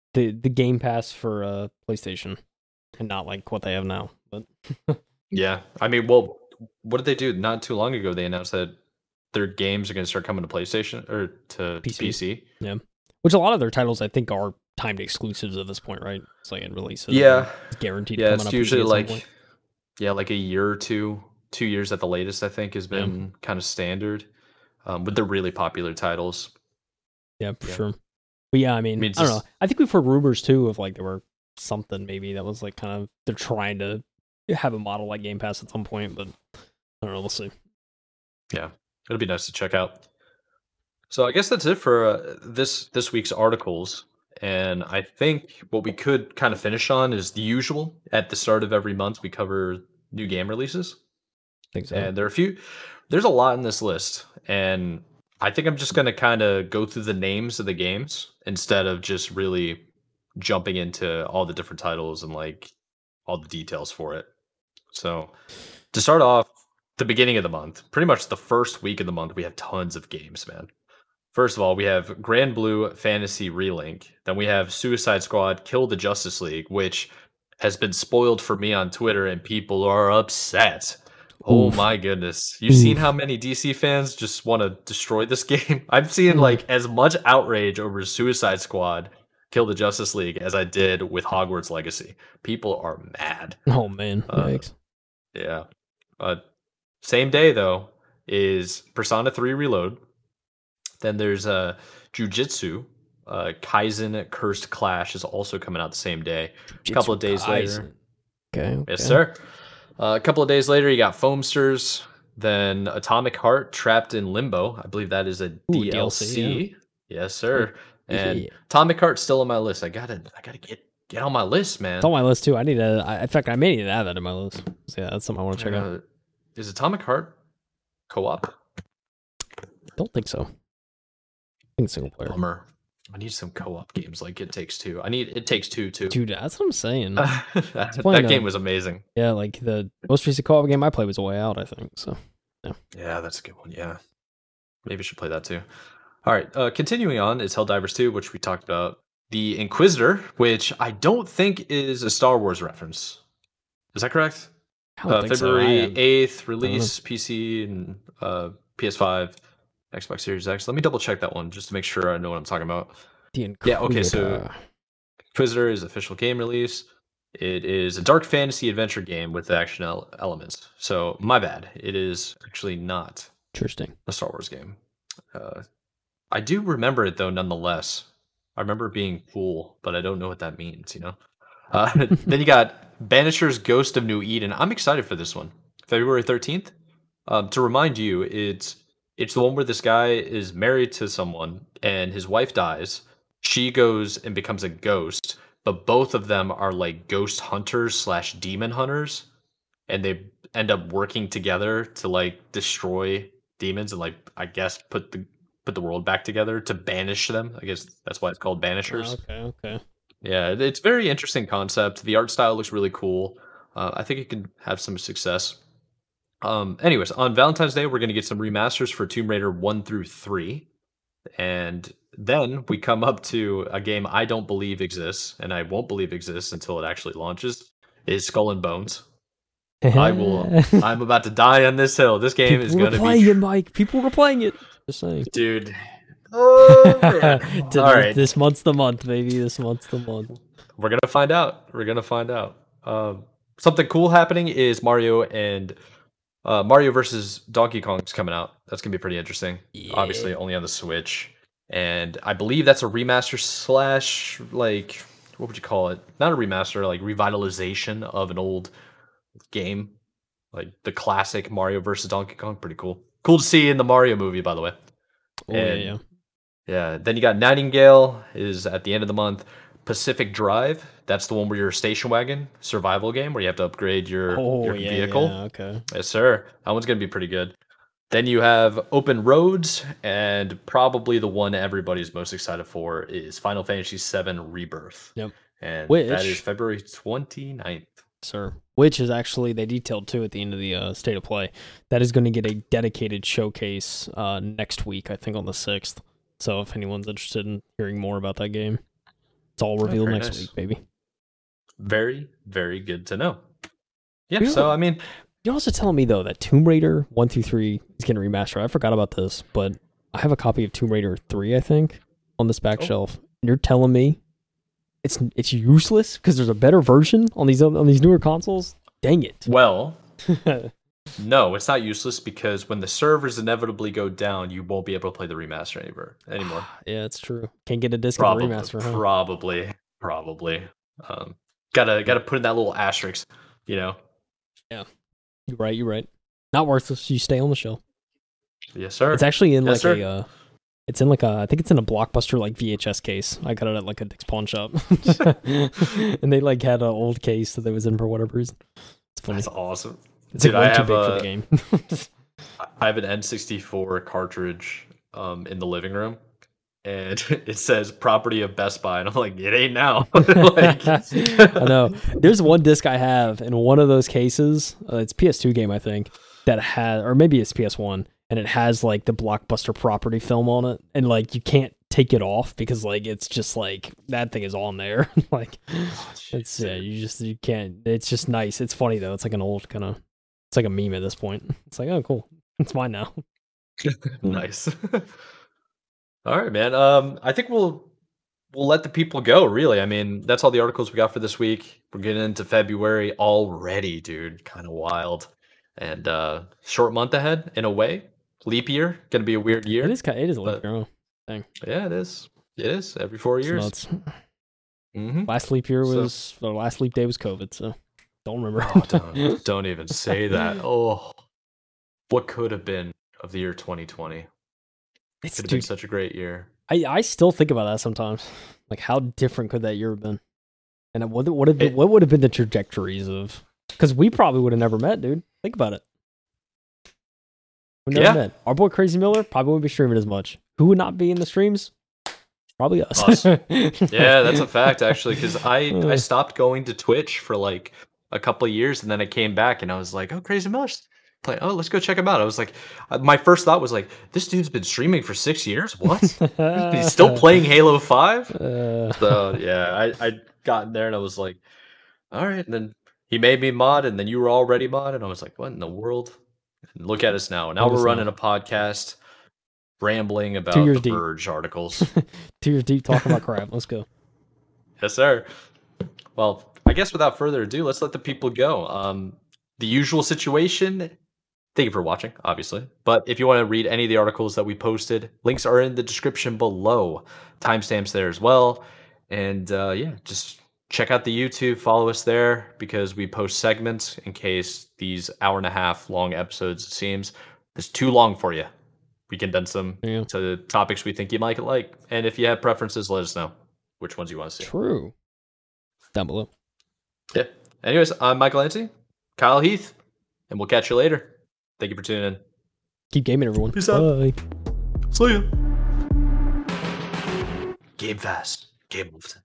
Game Pass for PlayStation and not like what they have now. But yeah, I mean, well, what did they do? Not too long ago, they announced that their games are going to start coming to PlayStation or to PC. Yeah, which a lot of their titles I think are timed exclusives at this point, right? It's like in releases. Yeah, it's guaranteed. Yeah, it's usually like like a year or 2 years at the latest. I think has been kind of standard with the really popular titles. Yeah, for sure. But yeah, I mean I don't know. I think we've heard rumors too of like there were something maybe that was like kind of they're trying to have a model like Game Pass at some point, but I don't know. We'll see. Yeah, it'll be nice to check out. So I guess that's it for this week's articles. And I think what we could kind of finish on is the usual. At the start of every month, we cover new game releases. I think so. And there's a lot in this list. And I think I'm just going to kind of go through the names of the games instead of just really jumping into all the different titles and like all the details for it. So to start off, the beginning of the month, pretty much the first week of the month, we have tons of games, man. First of all, we have Grand Blue Fantasy Relink. Then we have Suicide Squad Kill the Justice League, which has been spoiled for me on Twitter, and people are upset. Oh my goodness. You've seen how many DC fans just want to destroy this game? I'm seeing like as much outrage over Suicide Squad Kill the Justice League as I did with Hogwarts Legacy. People are mad. Oh man. Yikes. Yeah. Same day though, is Persona 3 Reload. Then there's Jujutsu. Kaizen Cursed Clash is also coming out the same day. A couple of days later. Okay. Yes, sir. A couple of days later, you got Foamsters. Then Atomic Heart Trapped in Limbo. I believe that is a DLC. Yeah. Yes, sir. And Atomic Heart's still on my list. I gotta get on my list, man. It's on my list too. In fact, I may need to add that to my list. So yeah, that's something I want to check out. Is Atomic Heart co-op? Don't think so. I think single player. Bummer. I need some co-op games like It Takes Two. I need It Takes Two too. Dude, that's what I'm saying. that game was amazing. Yeah, like the most recent co-op game I played was A Way Out, I think. So yeah, that's a good one. Yeah, maybe I should play that too. All right, continuing on is Helldivers 2, which we talked about. The Inquisitor, which I don't think is a Star Wars reference. Is that correct? February 8th, release, PC and PS5, Xbox Series X. Let me double check that one just to make sure I know what I'm talking about. Yeah, okay, so Inquisitor is official game release. It is a dark fantasy adventure game with action elements. So, my bad. It is actually not a Star Wars game. I do remember it, though, nonetheless. I remember it being cool, but I don't know what that means, you know? Then you got Banisher's Ghost of New Eden. I'm excited for this one. February 13th. To remind you, it's the one where this guy is married to someone and his wife dies. She goes and becomes a ghost, but both of them are like ghost hunters / demon hunters, and they end up working together to like destroy demons and like I guess put the world back together to banish them. I guess that's why it's called Banishers. Okay. Yeah, it's very interesting concept. The art style looks really cool. I think it can have some success. Anyways, on Valentine's Day, we're going to get some remasters for Tomb Raider 1 through 3. And then we come up to a game I don't believe exists, and I won't believe exists until it actually launches, is Skull and Bones. I'm about to die on this hill. This game is going to be... People were playing it, Mike. People were playing it. Just saying. Dude. Oh, man. All right. This month's the month, baby. This month's the month. We're going to find out. Something cool happening is Mario versus Donkey Kong's coming out. That's going to be pretty interesting. Yeah. Obviously, only on the Switch. And I believe that's a remaster / like, what would you call it? Not a remaster, like revitalization of an old game. Like the classic Mario versus Donkey Kong. Pretty cool. Cool to see in the Mario movie, by the way. Yeah. Then you got Nightingale is at the end of the month. Pacific Drive. That's the one where you're a station wagon survival game where you have to upgrade your vehicle. Yeah, okay. Yes, sir. That one's going to be pretty good. Then you have Open Roads, and probably the one everybody's most excited for is Final Fantasy VII Rebirth. Yep. And that is February 29th. Sir. Which is actually, they detailed too at the end of the State of Play. That is going to get a dedicated showcase next week, I think on the 6th. So if anyone's interested in hearing more about that game, it's all revealed next week, baby. Very, very good to know. Yeah, so I mean... You're also telling me, though, that Tomb Raider 1 through 3 is getting remastered. I forgot about this, but I have a copy of Tomb Raider 3, I think, on this back shelf. And you're telling me it's useless because there's a better version on these newer consoles? Dang it. Well, no, it's not useless because when the servers inevitably go down, you won't be able to play the remaster anymore. Yeah, it's true. Can't get a disc of the remaster, huh? Probably. Gotta put in that little asterisk, you know? Yeah. You're right. Not worthless. You stay on the shelf. Yes, sir. It's actually in I think it's in a Blockbuster like VHS case. I got it at like a Dick's Pawn Shop. And they like had an old case that they was in for whatever reason. It's funny. That's awesome. It's like too big for the game. I have an N64 cartridge in the living room. And it says property of Best Buy. And I'm like, it ain't now. I know. There's one disc I have in one of those cases. It's PS2 game, I think, that has, or maybe it's PS1, and it has like the Blockbuster property film on it. And like, you can't take it off because like, it's just like, that thing is on there. Like, you can't, it's just nice. It's funny though. It's like an old it's like a meme at this point. It's like, oh, cool. It's mine now. Nice. All right, man. I think we'll let the people go, really. I mean, that's all the articles we got for this week. We're getting into February already, dude. Kind of wild. And short month ahead, in a way. leap year. Going to be a weird year. It is a but- leap year. Dang. Yeah, it is. It is every 4 It's years. nuts. Mm-hmm. Last leap year was the last leap day was COVID, so don't remember. Oh, don't even say that. Oh, what could have been of the year 2020? It's Could have been such a great year. I still think about that sometimes. Like, how different could that year have been? And what would have been the trajectories of? Because we probably would have never met, dude. Think about it. We never met. Our boy Crazy Miller probably wouldn't be streaming as much. Who would not be in the streams? Probably us. Yeah, that's a fact, actually, because I stopped going to Twitch for like a couple of years, and then I came back, and I was like, oh, Crazy Miller's playing. Oh, let's go check him out. I was like, my first thought was like, this dude's been streaming for 6 years? What? He's still playing Halo 5? So, yeah, I got in there, and I was like, all right. And then he made me mod, and then you were already mod, and I was like, what in the world? And look at us now. Now we're running a podcast, rambling about the Verge articles. 2 years deep talking about crap. Let's go. Yes, sir. Well, I guess without further ado, let's let the people go. The usual situation. Thank you for watching, obviously. But if you want to read any of the articles that we posted, links are in the description below. Timestamps there as well. And yeah, just check out the YouTube. Follow us there because we post segments in case these 1.5-hour long episodes, it seems, is too long for you. We condense them to the topics we think you might like. And if you have preferences, let us know which ones you want to see. True. Down below. Yeah. Anyways, I'm Michael Lancy, Kyle Heath, and we'll catch you later. Thank you for tuning in. Keep gaming, everyone. Peace out. Bye. See ya. Game fast. Game often.